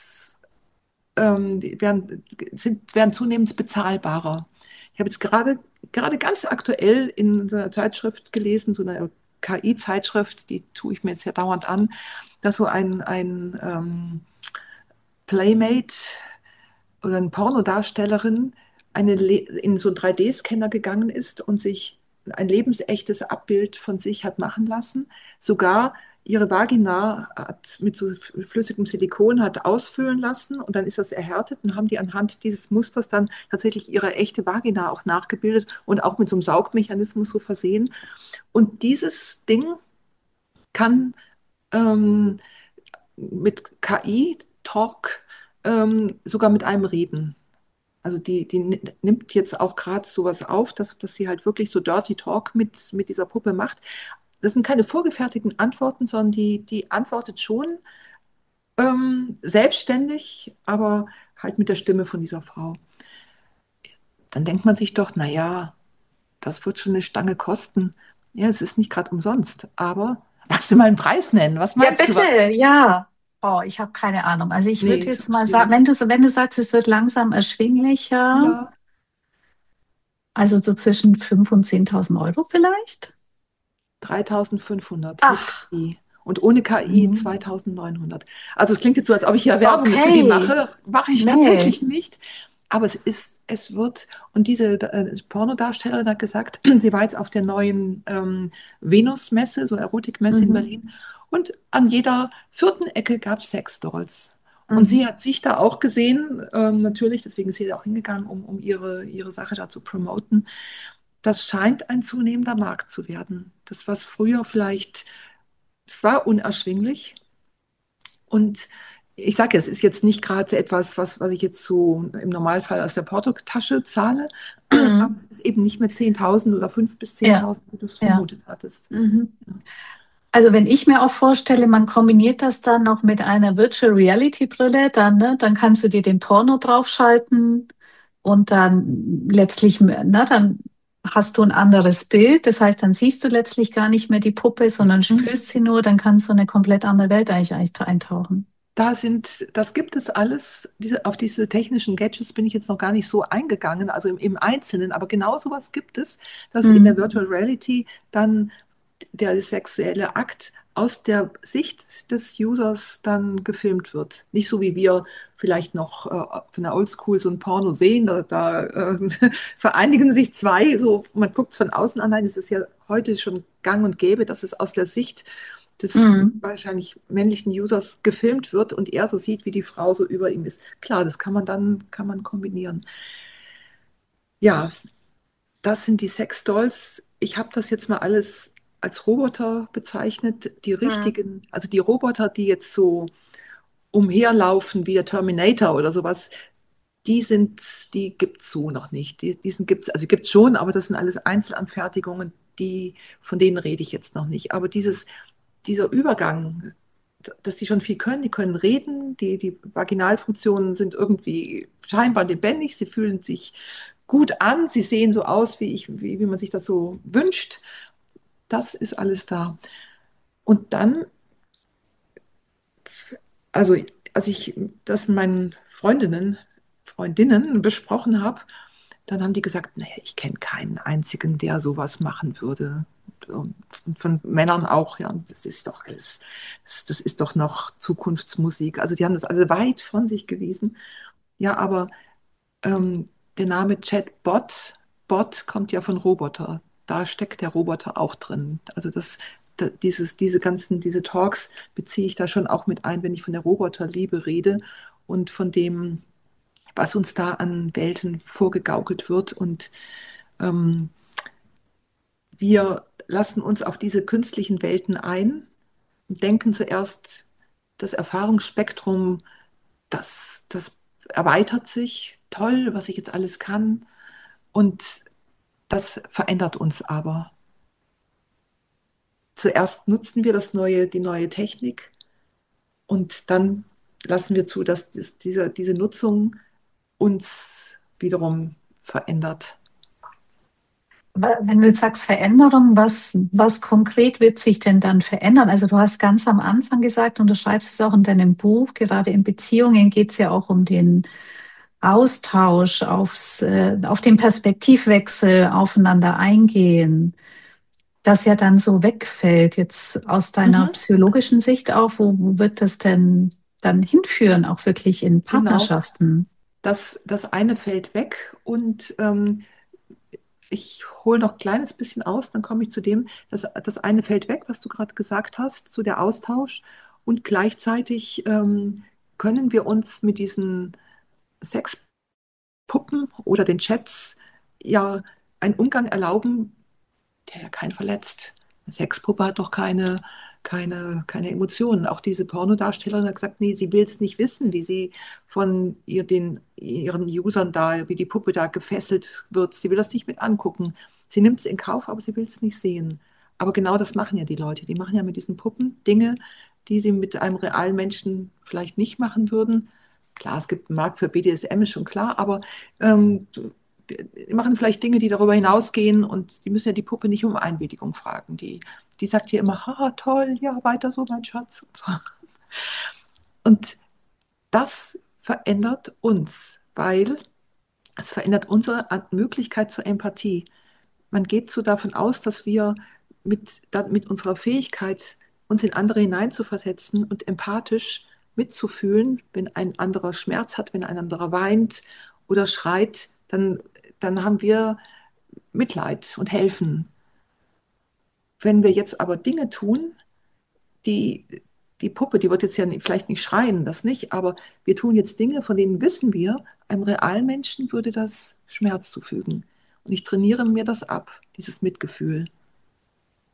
ähm, die werden, sind, werden zunehmend bezahlbarer. Ich habe jetzt gerade, gerade ganz aktuell in so einer Zeitschrift gelesen, so einer K I-Zeitschrift, die tue ich mir jetzt ja dauernd an, dass so ein, ein ähm, Playmate oder eine Pornodarstellerin eine Le in so einen drei D-Scanner gegangen ist und sich ein lebensechtes Abbild von sich hat machen lassen. Sogar ihre Vagina hat mit so flüssigem Silikon hat ausfüllen lassen und dann ist das erhärtet und haben die anhand dieses Musters dann tatsächlich ihre echte Vagina auch nachgebildet und auch mit so einem Saugmechanismus so versehen. Und dieses Ding kann ähm, mit K I-Talk ähm, sogar mit einem reden. Also die, die nimmt jetzt auch gerade sowas auf, dass, dass sie halt wirklich so Dirty Talk mit, mit dieser Puppe macht. Das sind keine vorgefertigten Antworten, sondern die, die antwortet schon ähm, selbstständig, aber halt mit der Stimme von dieser Frau. Dann denkt man sich doch, naja, das wird schon eine Stange kosten. Ja, es ist nicht gerade umsonst, aber magst du mal einen Preis nennen? Was Ja, meinst du? bitte, ja. Oh, ich habe keine Ahnung. Also ich Nee, würde ist jetzt mal sagen, schwierig. wenn du, so- wenn du sagst, es wird langsam erschwinglicher, Ja, also so zwischen fünftausend und zehntausend Euro vielleicht? dreitausendfünfhundert mit Ach, K I. Und ohne K I hm, zweitausendneunhundert. Also es klingt jetzt so, als ob ich hier Werbung für die okay. mache. Mache ich Nee. tatsächlich nicht. Aber es ist, es wird, und diese äh, Pornodarstellerin hat gesagt, sie war jetzt auf der neuen ähm, Venus-Messe, so Erotikmesse in Mhm. Berlin. Und an jeder vierten Ecke gab es Sexdolls. Und sie Mhm. hat sich da auch gesehen, ähm, natürlich, deswegen ist sie da auch hingegangen, um, um ihre, ihre Sache da zu promoten. Das scheint ein zunehmender Markt zu werden. Das, was früher vielleicht, es war unerschwinglich und Ich sage, es ist jetzt nicht gerade etwas, was, was ich jetzt so im Normalfall aus der Portotasche zahle, aber Mhm. es ist eben nicht mehr zehntausend oder fünf bis Ja, zehntausend, wie du es ja. vermutet hattest. Mhm. Also wenn ich mir auch vorstelle, man kombiniert das dann noch mit einer Virtual Reality Brille, dann, ne, dann kannst du dir den Porno draufschalten und dann letztlich, na, dann hast du ein anderes Bild. Das heißt, dann siehst du letztlich gar nicht mehr die Puppe, sondern Mhm. spürst sie nur, dann kannst du eine komplett andere Welt eigentlich, eigentlich eintauchen. Da sind, das gibt es alles. Diese, auf diese technischen Gadgets bin ich jetzt noch gar nicht so eingegangen, also im, im Einzelnen, aber genau sowas gibt es, dass in der Mhm. Virtual Reality dann der sexuelle Akt aus der Sicht des Users dann gefilmt wird. Nicht so wie wir vielleicht noch äh, von der Oldschool so ein Porno sehen, da, da äh, vereinigen sich zwei, so man guckt es von außen an, nein, es ist ja heute schon gang und gäbe, dass es aus der Sicht des Mhm. wahrscheinlich männlichen Users gefilmt wird und er so sieht, wie die Frau so über ihm ist. Klar, das kann man dann kann man kombinieren. Ja, das sind die Sexdolls. Ich habe das jetzt mal alles als Roboter bezeichnet. Die Mhm. richtigen, also die Roboter, die jetzt so umherlaufen wie der Terminator oder sowas, die sind, die gibt es so noch nicht. Die, diesen gibt es, also gibt es schon, aber das sind alles Einzelanfertigungen, die, von denen rede ich jetzt noch nicht. Aber dieses, dieser Übergang, dass die schon viel können, die können reden, die, die Vaginalfunktionen sind irgendwie scheinbar lebendig, sie fühlen sich gut an, sie sehen so aus, wie, ich, wie, wie man sich das so wünscht. Das ist alles da. Und dann, also als ich das mit meinen Freundinnen, Freundinnen besprochen habe, dann haben die gesagt, naja, ich kenne keinen einzigen, der sowas machen würde. Und von Männern auch, ja, das ist doch alles, das, das ist doch noch Zukunftsmusik. Also die haben das alle weit von sich gewiesen. Ja, aber ähm, der Name Chatbot, Bot kommt ja von Roboter. Da steckt der Roboter auch drin. Also das, da, dieses, diese ganzen, diese Talks beziehe ich da schon auch mit ein, wenn ich von der Roboterliebe rede und von dem, was uns da an Welten vorgegaukelt wird. Und ähm, wir lassen uns auf diese künstlichen Welten ein und denken zuerst, das Erfahrungsspektrum, das, das erweitert sich. Toll, was ich jetzt alles kann. Und das verändert uns aber. Zuerst nutzen wir das neue, die neue Technik und dann lassen wir zu, dass das, diese, diese Nutzung uns wiederum verändert. Wenn du jetzt sagst Veränderung, was, was konkret wird sich denn dann verändern? Also du hast ganz am Anfang gesagt, und du schreibst es auch in deinem Buch, gerade in Beziehungen geht es ja auch um den Austausch, aufs, äh, auf den Perspektivwechsel, aufeinander eingehen, das ja dann so wegfällt. Jetzt aus deiner Mhm, psychologischen Sicht auch, wo, wo wird das denn dann hinführen, auch wirklich in genau. Partnerschaften? Das, das eine fällt weg und ähm, ich hole noch ein kleines bisschen aus, dann komme ich zu dem, das, das eine fällt weg, was du gerade gesagt hast, zu der Austausch. Und gleichzeitig ähm, können wir uns mit diesen Sexpuppen oder den Chats ja einen Umgang erlauben, der ja keinen verletzt. Eine Sexpuppe hat doch keine, keine, keine Emotionen. Auch diese Pornodarstellerin hat gesagt, nee, sie will es nicht wissen, wie sie von ihr, den, ihren Usern da, wie die Puppe da gefesselt wird. Sie will das nicht mit angucken. Sie nimmt es in Kauf, aber sie will es nicht sehen. Aber genau das machen ja die Leute. Die machen ja mit diesen Puppen Dinge, die sie mit einem realen Menschen vielleicht nicht machen würden. Klar, es gibt einen Markt für B D S M, ist schon klar, aber ähm, die machen vielleicht Dinge, die darüber hinausgehen und die müssen ja die Puppe nicht um Einwilligung fragen. Die, die sagt ja immer, haha, toll, ja, weiter so, mein Schatz. Und so. Und das verändert uns, weil es verändert unsere Möglichkeit zur Empathie. Man geht so davon aus, dass wir mit, mit unserer Fähigkeit, uns in andere hineinzuversetzen und empathisch mitzufühlen, wenn ein anderer Schmerz hat, wenn ein anderer weint oder schreit, dann, dann haben wir Mitleid und helfen. Wenn wir jetzt aber Dinge tun, die, die Puppe, die wird jetzt ja nicht, vielleicht nicht schreien, das nicht, aber wir tun jetzt Dinge, von denen wissen wir, einem realen Menschen würde das Schmerz zufügen. Und ich trainiere mir das ab, dieses Mitgefühl.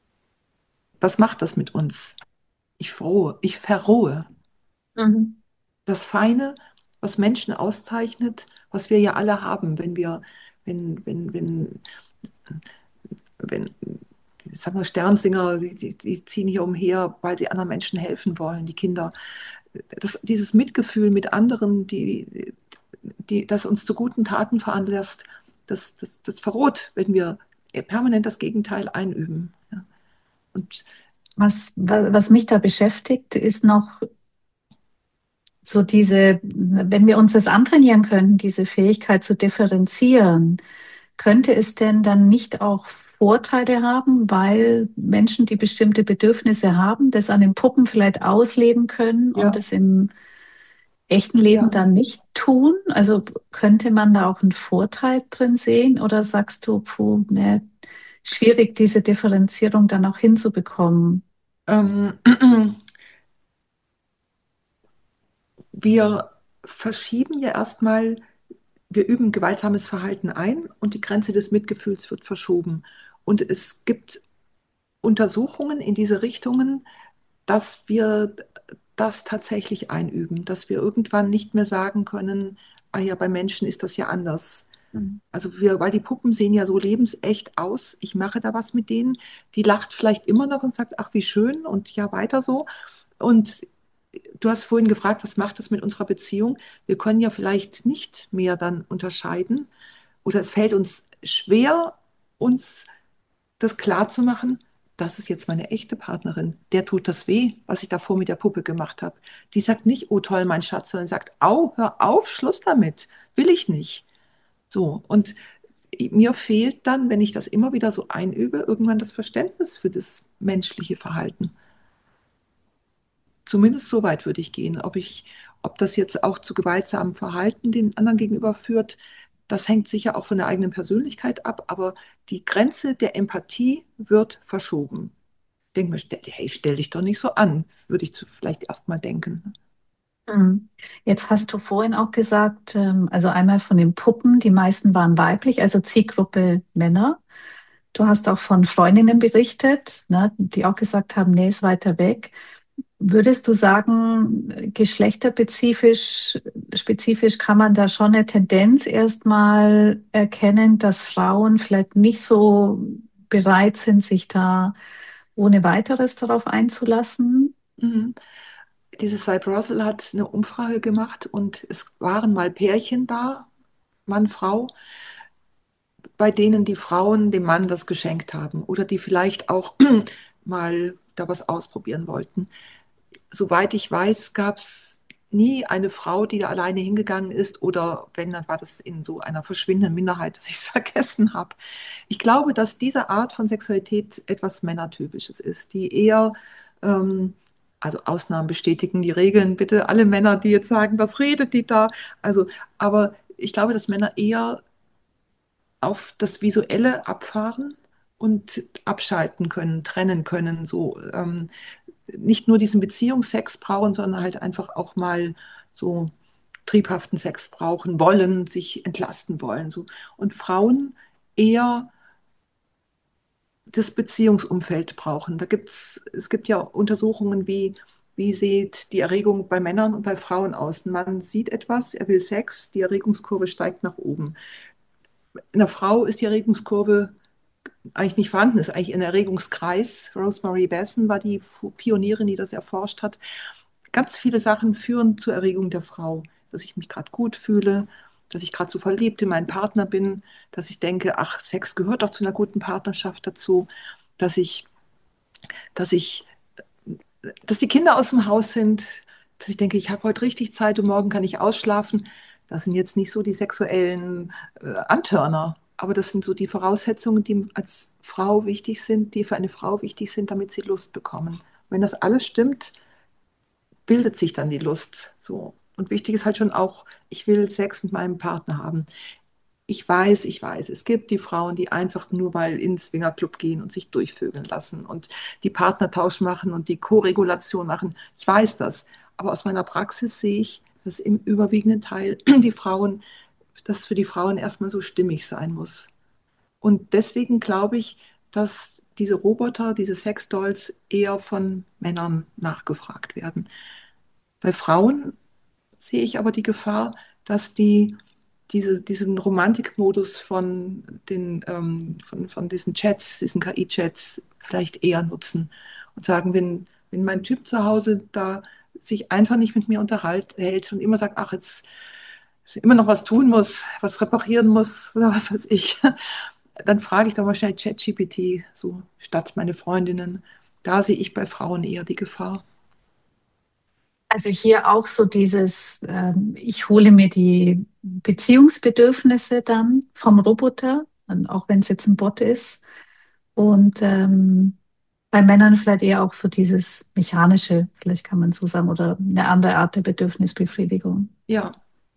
Was macht das mit uns? Ich frohe, ich verrohe. Mhm. das Feine, was Menschen auszeichnet, was wir ja alle haben, wenn wir, wenn, wenn, wenn, wenn, ich sag mal, Sternsinger, die, die, die ziehen hier umher, weil sie anderen Menschen helfen wollen, die Kinder. Das, dieses Mitgefühl mit anderen, die, die, das uns zu guten Taten veranlasst, das, das, das verroht, wenn wir permanent das Gegenteil einüben. Ja. Und Was, wa- was mich da beschäftigt, ist noch so diese, wenn wir uns das antrainieren können, diese Fähigkeit zu differenzieren, könnte es denn dann nicht auch Vorteile haben, weil Menschen, die bestimmte Bedürfnisse haben, das an den Puppen vielleicht ausleben können und ja, das im echten Leben ja. dann nicht tun? Also könnte man da auch einen Vorteil drin sehen oder sagst du, puh, ne, schwierig, diese Differenzierung dann auch hinzubekommen? Ähm, wir verschieben ja erstmal, wir üben gewaltsames Verhalten ein und die Grenze des Mitgefühls wird verschoben. Und es gibt Untersuchungen in diese Richtungen, dass wir das tatsächlich einüben, dass wir irgendwann nicht mehr sagen können, ah ja, bei Menschen ist das ja anders. Mhm. Also wir, weil die Puppen sehen ja so lebensecht aus, ich mache da was mit denen, die lacht vielleicht immer noch und sagt, ach wie schön und ja weiter so. Und du hast vorhin gefragt, was macht das mit unserer Beziehung? Wir können ja vielleicht nicht mehr dann unterscheiden oder es fällt uns schwer, uns das klar zu machen, das ist jetzt meine echte Partnerin. Der tut das weh, was ich davor mit der Puppe gemacht habe. Die sagt nicht, oh toll, mein Schatz, sondern sagt, au, hör auf, Schluss damit, will ich nicht. So, und mir fehlt dann, wenn ich das immer wieder so einübe, irgendwann das Verständnis für das menschliche Verhalten. Zumindest so weit würde ich gehen. Ob ich, ob das jetzt auch zu gewaltsamem Verhalten den anderen gegenüber führt, das hängt sicher auch von der eigenen Persönlichkeit ab, aber die Grenze der Empathie wird verschoben. Denk mir, stell, hey, stell dich doch nicht so an, würde ich zu, vielleicht erst mal denken. Mhm. Jetzt hast du vorhin auch gesagt, ähm, also einmal von den Puppen, die meisten waren weiblich, also Zielgruppe Männer. Du hast auch von Freundinnen berichtet, ne, die auch gesagt haben, nee, ist weiter weg. Würdest du sagen, geschlechterspezifisch spezifisch kann man da schon eine Tendenz erstmal erkennen, dass Frauen vielleicht nicht so bereit sind, sich da ohne weiteres darauf einzulassen? Mhm. Dieses Cyber Russell hat eine Umfrage gemacht und es waren mal Pärchen da, Mann, Frau, bei denen die Frauen dem Mann das geschenkt haben oder die vielleicht auch mal da was ausprobieren wollten. Soweit ich weiß, gab es nie eine Frau, die da alleine hingegangen ist oder wenn, dann war das in so einer verschwindenden Minderheit, dass ich es vergessen habe. Ich glaube, dass diese Art von Sexualität etwas Männertypisches ist, die eher, ähm, also Ausnahmen bestätigen die Regeln, bitte alle Männer, die jetzt sagen, was redet die da? Also, aber ich glaube, dass Männer eher auf das Visuelle abfahren und abschalten können, trennen können, so ähm, nicht nur diesen Beziehungsex brauchen, sondern halt einfach auch mal so triebhaften Sex brauchen wollen, sich entlasten wollen. So. Und Frauen eher das Beziehungsumfeld brauchen. Da gibt's, es gibt ja Untersuchungen, wie, wie sieht die Erregung bei Männern und bei Frauen aus. Ein Mann sieht etwas, er will Sex, die Erregungskurve steigt nach oben. In der Frau ist die Erregungskurve eigentlich nicht vorhanden, ist eigentlich ein Erregungskreis. Rosemary Besson war die Pionierin, die das erforscht hat. Ganz viele Sachen führen zur Erregung der Frau, dass ich mich gerade gut fühle, dass ich gerade so verliebt in meinen Partner bin, dass ich denke, ach, Sex gehört doch zu einer guten Partnerschaft dazu, dass ich, dass ich, dass die Kinder aus dem Haus sind, dass ich denke, ich habe heute richtig Zeit und morgen kann ich ausschlafen. Das sind jetzt nicht so die sexuellen äh, Antörner, aber das sind so die Voraussetzungen, die als Frau wichtig sind, die für eine Frau wichtig sind, damit sie Lust bekommen. Wenn das alles stimmt, bildet sich dann die Lust so. Und wichtig ist halt schon auch, ich will Sex mit meinem Partner haben. Ich weiß, ich weiß, es gibt die Frauen, die einfach nur mal ins Swingerclub gehen und sich durchvögeln lassen und die Partnertausch machen und die Koregulation machen. Ich weiß das. Aber aus meiner Praxis sehe ich, dass im überwiegenden Teil die Frauen, dass für die Frauen erstmal so stimmig sein muss. Und deswegen glaube ich, dass diese Roboter, diese Sexdolls eher von Männern nachgefragt werden. Bei Frauen sehe ich aber die Gefahr, dass die diese, diesen Romantikmodus von, den, ähm, von, von diesen Chats, diesen K I-Chats vielleicht eher nutzen und sagen, wenn, wenn mein Typ zu Hause da sich einfach nicht mit mir unterhält und immer sagt, ach, jetzt immer noch was tun muss, was reparieren muss oder was weiß ich, dann frage ich doch mal schnell ChatGPT, so statt meine Freundinnen. Da sehe ich bei Frauen eher die Gefahr. Also hier auch so dieses, ähm, ich hole mir die Beziehungsbedürfnisse dann vom Roboter, und auch wenn es jetzt ein Bot ist. Und ähm, bei Männern vielleicht eher auch so dieses mechanische, vielleicht kann man so sagen, oder eine andere Art der Bedürfnisbefriedigung. Ja.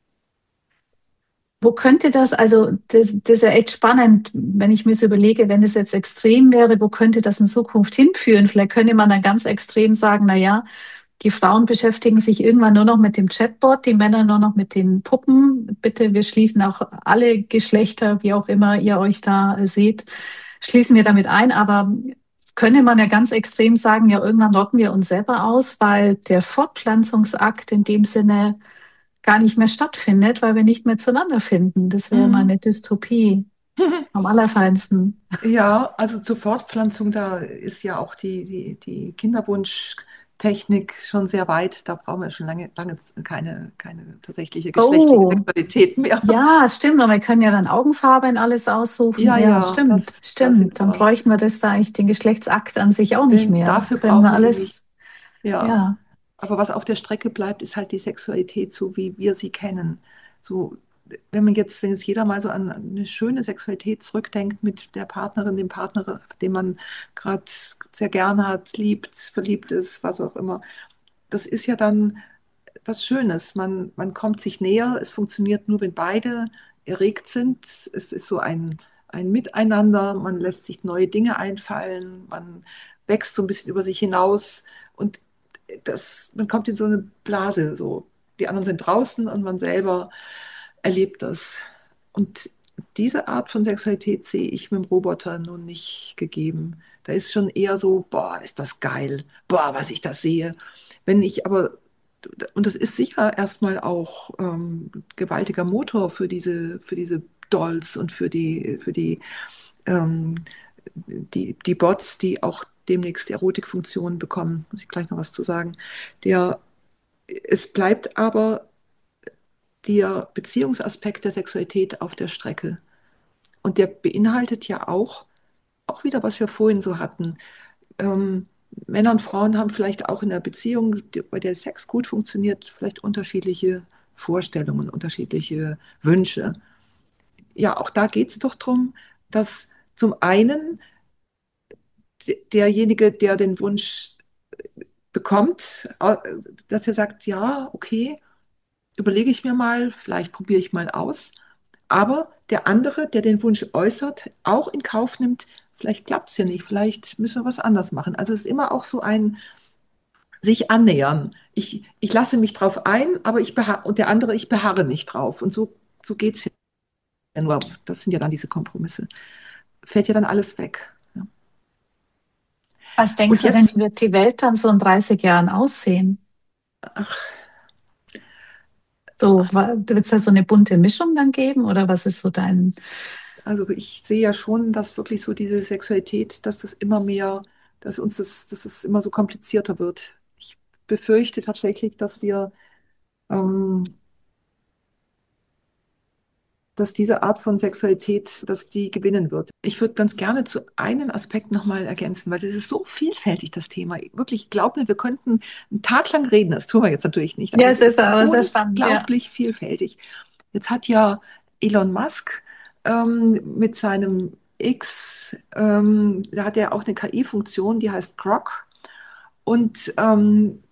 Wo könnte das, also das, das ist ja echt spannend, wenn ich mir so überlege, wenn es jetzt extrem wäre, wo könnte das in Zukunft hinführen? Vielleicht könnte man dann ganz extrem sagen, na ja, die Frauen beschäftigen sich irgendwann nur noch mit dem Chatbot, die Männer nur noch mit den Puppen. Bitte, wir schließen auch alle Geschlechter, wie auch immer ihr euch da äh, seht, schließen wir damit ein. Aber könnte man ja ganz extrem sagen, ja, irgendwann rotten wir uns selber aus, weil der Fortpflanzungsakt in dem Sinne gar nicht mehr stattfindet, weil wir nicht mehr zueinander finden. Das wäre mal Mhm. eine Dystopie am allerfeinsten. Ja, also zur Fortpflanzung, da ist ja auch die, die, die Kinderwunschtechnik schon sehr weit. Da brauchen wir schon lange, lange keine, keine tatsächliche geschlechtliche Oh, Sexualität mehr. ja, stimmt. Und wir können ja dann Augenfarbe in alles aussuchen. Ja, Ja, ja, stimmt, das, da stimmt. sind Dann wir. bräuchten wir das da eigentlich den Geschlechtsakt an sich auch nicht Denn mehr. dafür Können wir brauchen wir ihn nicht. alles, Ja. ja. Aber was auf der Strecke bleibt, ist halt die Sexualität, so wie wir sie kennen. So, wenn man jetzt, wenn jetzt jeder mal so an eine schöne Sexualität zurückdenkt mit der Partnerin, dem Partner, den man gerade sehr gerne hat, liebt, verliebt ist, was auch immer, das ist ja dann was Schönes. Man, man kommt sich näher, es funktioniert nur, wenn beide erregt sind. Es ist so ein, ein Miteinander, man lässt sich neue Dinge einfallen, man wächst so ein bisschen über sich hinaus und das, man kommt in so eine Blase. So. Die anderen sind draußen und man selber erlebt das. Und diese Art von Sexualität sehe ich mit dem Roboter nun nicht gegeben. Da ist schon eher so, boah, ist das geil, boah, was ich da sehe. Wenn ich aber, und das ist sicher erstmal auch ähm, gewaltiger Motor für diese, für diese Dolls und für die, für die, ähm, die, die Bots, die auch demnächst Erotikfunktionen bekommen, muss ich gleich noch was zu sagen. Der, es bleibt aber der Beziehungsaspekt der Sexualität auf der Strecke. Und der beinhaltet ja auch, auch wieder, was wir vorhin so hatten. Ähm, Männer und Frauen haben vielleicht auch in der Beziehung, die, bei der Sex gut funktioniert, vielleicht unterschiedliche Vorstellungen, unterschiedliche Wünsche. Ja, auch da geht es doch darum, dass zum einen derjenige, der den Wunsch bekommt, äh, dass er sagt, ja, okay, überlege ich mir mal, vielleicht probiere ich mal aus. Aber der andere, der den Wunsch äußert, auch in Kauf nimmt, vielleicht klappt es ja nicht, vielleicht müssen wir was anders machen. Also es ist immer auch so ein sich annähern. Ich, ich lasse mich drauf ein, aber ich beharre, und der andere, ich beharre nicht drauf. Und so, so geht es ja nur. Das sind ja dann diese Kompromisse. Fällt ja dann alles weg. Ja. Was denkst Und du denn, jetzt, wie wird die Welt dann so in dreißig Jahren aussehen? ach, So, wird es da so eine bunte Mischung dann geben oder was ist so dein, also ich sehe ja schon, dass wirklich so diese Sexualität, dass das immer mehr, dass uns das, dass es immer so komplizierter wird. Ich befürchte tatsächlich, dass wir ähm, dass diese Art von Sexualität, dass die gewinnen wird. Ich würde ganz gerne zu einem Aspekt nochmal ergänzen, weil das ist so vielfältig, das Thema. Wirklich, glaub mir, wir könnten einen Tag lang reden, das tun wir jetzt natürlich nicht, aber ja, es es ist ist aber sehr spannend, ja. unglaublich vielfältig. Jetzt hat ja Elon Musk ähm, mit seinem X, ähm, da hat er auch eine K I-Funktion, die heißt Grok. Und ähm,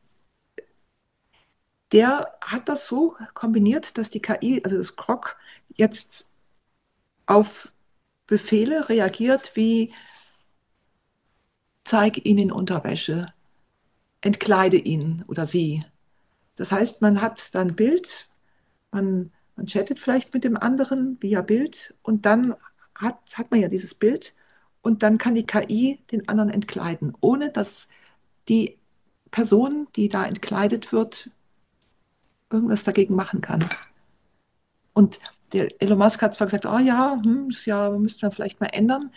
der hat das so kombiniert, dass die K I, also das Grok, jetzt auf Befehle reagiert wie zeig ihn in Unterwäsche, entkleide ihn oder sie. Das heißt, man hat dann Bild, man, man chattet vielleicht mit dem anderen via Bild und dann hat, hat man ja dieses Bild und dann kann die K I den anderen entkleiden, ohne dass die Person, die da entkleidet wird, irgendwas dagegen machen kann. Und der Elon Musk hat zwar gesagt, oh ja, hm, das ja, müssten wir vielleicht mal ändern.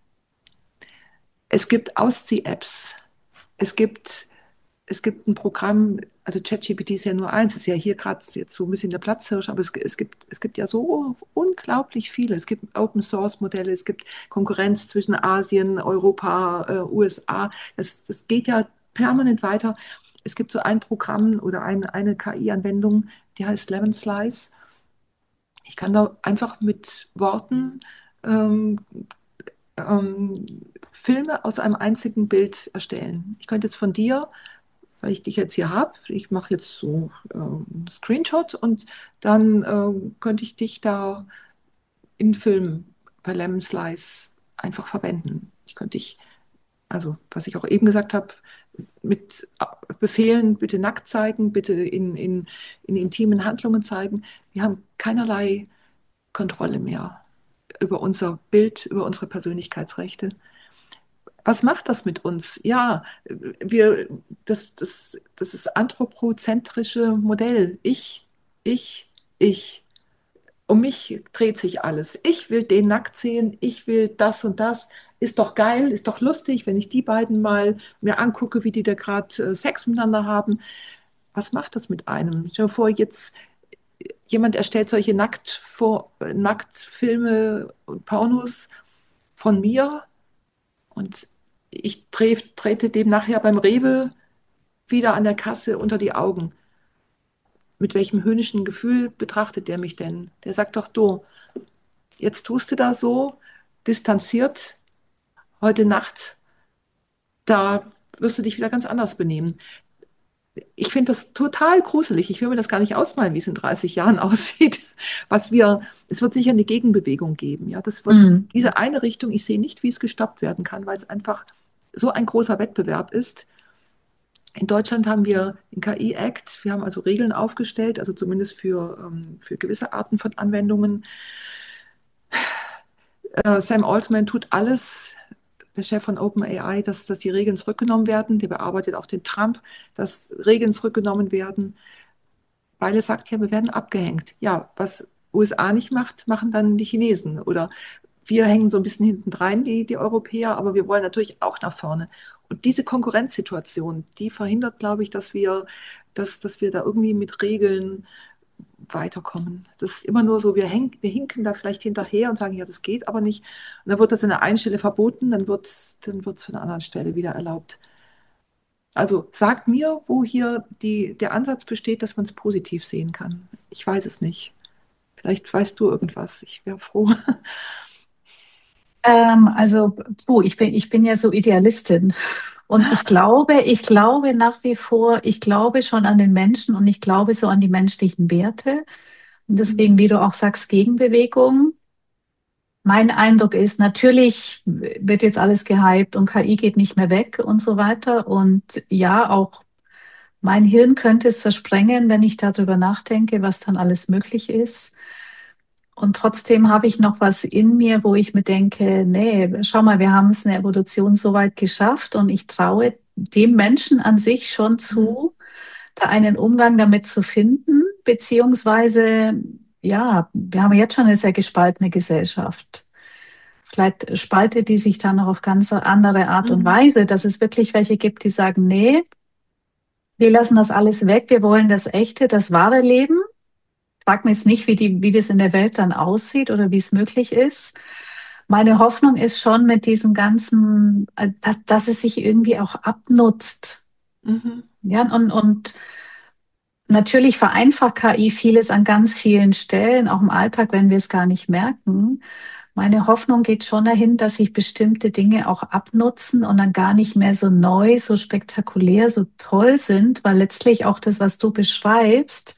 Es gibt Auszieh-Apps. Es gibt, es gibt ein Programm, also ChatGPT ist ja nur eins, ist ja hier gerade jetzt so ein bisschen der Platzhirsch, aber es, es gibt, es gibt ja so unglaublich viele. Es gibt Open-Source-Modelle, es gibt Konkurrenz zwischen Asien, Europa, äh, U S A. Das, das geht ja permanent weiter. Es gibt so ein Programm oder ein, eine K I-Anwendung, die heißt Lemon Slice. Ich kann da einfach mit Worten ähm, ähm, Filme aus einem einzigen Bild erstellen. Ich könnte jetzt von dir, weil ich dich jetzt hier habe, ich mache jetzt so ähm, einen Screenshot und dann ähm, könnte ich dich da in Film bei Lemon Slice einfach verwenden. Ich könnte dich, also was ich auch eben gesagt habe, mit Befehlen, bitte nackt zeigen, bitte in, in, in intimen Handlungen zeigen. Wir haben keinerlei Kontrolle mehr über unser Bild, über unsere Persönlichkeitsrechte. Was macht das mit uns? Ja, wir, das, das, das ist anthropozentrische Modell. Ich, ich, ich. Um mich dreht sich alles. Ich will den nackt sehen, ich will das und das. Ist doch geil, ist doch lustig, wenn ich die beiden mal mir angucke, wie die da gerade äh, Sex miteinander haben. Was macht das mit einem? Stell dir vor, jetzt jemand erstellt solche Nackt Nacktfilme und Pornos von mir und ich tre trete dem nachher beim Rewe wieder an der Kasse unter die Augen. Mit welchem höhnischen Gefühl betrachtet der mich denn? Der sagt doch, du, jetzt tust du da so distanziert, heute Nacht, da wirst du dich wieder ganz anders benehmen. Ich finde das total gruselig. Ich will mir das gar nicht ausmalen, wie es in dreißig Jahren aussieht. Was wir, es wird sicher eine Gegenbewegung geben. Ja, das wird Mhm. diese eine Richtung. Ich sehe nicht, wie es gestoppt werden kann, weil es einfach so ein großer Wettbewerb ist. In Deutschland haben wir den K I-Act. Wir haben also Regeln aufgestellt, also zumindest für, ähm, für gewisse Arten von Anwendungen. Äh, Sam Altman tut alles, der Chef von OpenAI, dass, dass die Regeln zurückgenommen werden. Der bearbeitet auch den Trump, dass Regeln zurückgenommen werden, weil er sagt, ja, wir werden abgehängt. Ja, was U S A nicht macht, machen dann die Chinesen. Oder wir hängen so ein bisschen hinten rein, die, die Europäer, aber wir wollen natürlich auch nach vorne. Und diese Konkurrenzsituation, die verhindert, glaube ich, dass wir, dass, dass wir da irgendwie mit Regeln weiterkommen. Das ist immer nur so, wir, hängen, wir hinken da vielleicht hinterher und sagen, ja, das geht aber nicht. Und dann wird das an der einen Stelle verboten, dann wird es dann wird's von der anderen Stelle wieder erlaubt. Also sagt mir, wo hier die, der Ansatz besteht, dass man es positiv sehen kann. Ich weiß es nicht. Vielleicht weißt du irgendwas. Ich wäre froh. Ähm, also, puh, ich bin, ich bin ja so Idealistin. Und ich glaube, ich glaube nach wie vor, ich glaube schon an den Menschen und ich glaube so an die menschlichen Werte. Und deswegen, wie du auch sagst, Gegenbewegung. Mein Eindruck ist, natürlich wird jetzt alles gehypt und K I geht nicht mehr weg und so weiter. Und ja, auch mein Hirn könnte es zersprengen, wenn ich darüber nachdenke, was dann alles möglich ist. Und trotzdem habe ich noch was in mir, wo ich mir denke, nee, schau mal, wir haben es in der Evolution so weit geschafft und ich traue dem Menschen an sich schon zu, da einen Umgang damit zu finden, beziehungsweise, ja, wir haben jetzt schon eine sehr gespaltene Gesellschaft. Vielleicht spaltet die sich dann noch auf ganz andere Art und Mhm. Weise, dass es wirklich welche gibt, die sagen, nee, wir lassen das alles weg, wir wollen das echte, das wahre Leben. Frag mir jetzt nicht, wie die, wie das in der Welt dann aussieht oder wie es möglich ist. Meine Hoffnung ist schon mit diesem ganzen, äh, dass, dass es sich irgendwie auch abnutzt. Mhm. Ja, und, und natürlich vereinfacht K I vieles an ganz vielen Stellen, auch im Alltag, wenn wir es gar nicht merken. Meine Hoffnung geht schon dahin, dass sich bestimmte Dinge auch abnutzen und dann gar nicht mehr so neu, so spektakulär, so toll sind, weil letztlich auch das, was du beschreibst,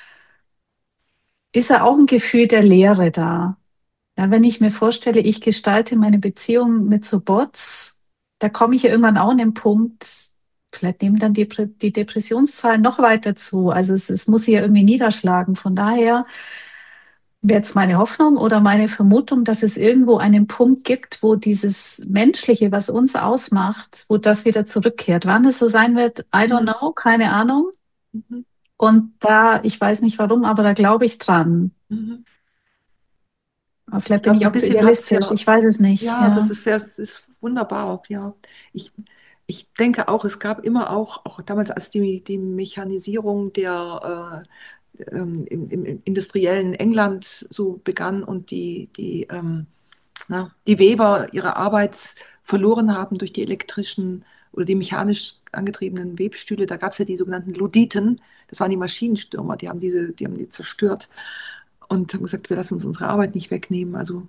ist ja auch ein Gefühl der Leere da. Ja, wenn ich mir vorstelle, ich gestalte meine Beziehung mit so Bots, da komme ich ja irgendwann auch an den Punkt, vielleicht nehmen dann die, die Depressionszahlen noch weiter zu. Also es, es muss sich ja irgendwie niederschlagen. Von daher wäre jetzt meine Hoffnung oder meine Vermutung, dass es irgendwo einen Punkt gibt, wo dieses Menschliche, was uns ausmacht, wo das wieder zurückkehrt. Wann es so sein wird, I don't Mhm. know, keine Ahnung. Mhm. Und da, ich weiß nicht warum, aber da glaube ich dran. Mhm. Aber Ich vielleicht bin glaube, ich ein auch zu bisschen hat es idealistisch. ja, Ich weiß es nicht. ja, das Ja, ist sehr, das ist wunderbar, ja. Ich, ich denke auch, es gab immer auch, auch damals, als die, die Mechanisierung der äh, ähm, im, im industriellen England so begann und die, die, ähm, na, die Weber ihre Arbeit verloren haben durch die elektrischen oder die mechanisch angetriebenen Webstühle, da gab es ja die sogenannten Luditen, das waren die Maschinenstürmer, die haben diese, die haben die zerstört und haben gesagt, wir lassen uns unsere Arbeit nicht wegnehmen. Also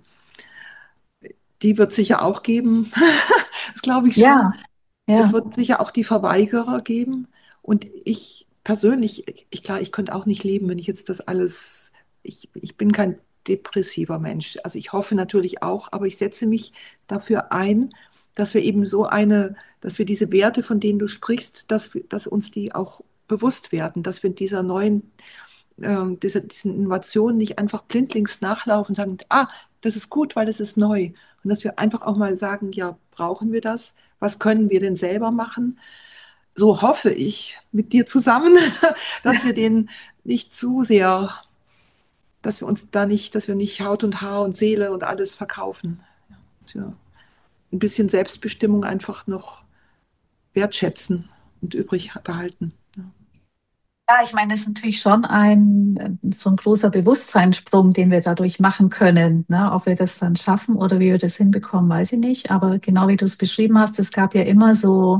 die wird sicher auch geben. Das glaube ich schon. ja, Es ja, wird sicher auch die Verweigerer geben. Und ich persönlich, ich, klar, ich könnte auch nicht leben, wenn ich jetzt das alles, ich, ich bin kein depressiver Mensch. Also ich hoffe natürlich auch, aber ich setze mich dafür ein, dass wir eben so eine, dass wir diese Werte, von denen du sprichst, dass, wir, dass uns die auch bewusst werden, dass wir in dieser neuen ähm, diese, diesen Innovationen nicht einfach blindlings nachlaufen und sagen, ah, das ist gut, weil das ist neu. Und dass wir einfach auch mal sagen, ja, brauchen wir das? Was können wir denn selber machen? So hoffe ich mit dir zusammen, dass wir den nicht zu sehr, dass wir uns da nicht, dass wir nicht Haut und Haar und Seele und alles verkaufen. Dass wir ein bisschen Selbstbestimmung einfach noch wertschätzen und übrig behalten. Ja. ja, ich meine, das ist natürlich schon ein so ein großer Bewusstseinssprung, den wir dadurch machen können. Ne? Ob wir das dann schaffen oder wie wir das hinbekommen, weiß ich nicht. Aber genau wie du es beschrieben hast, es gab ja immer so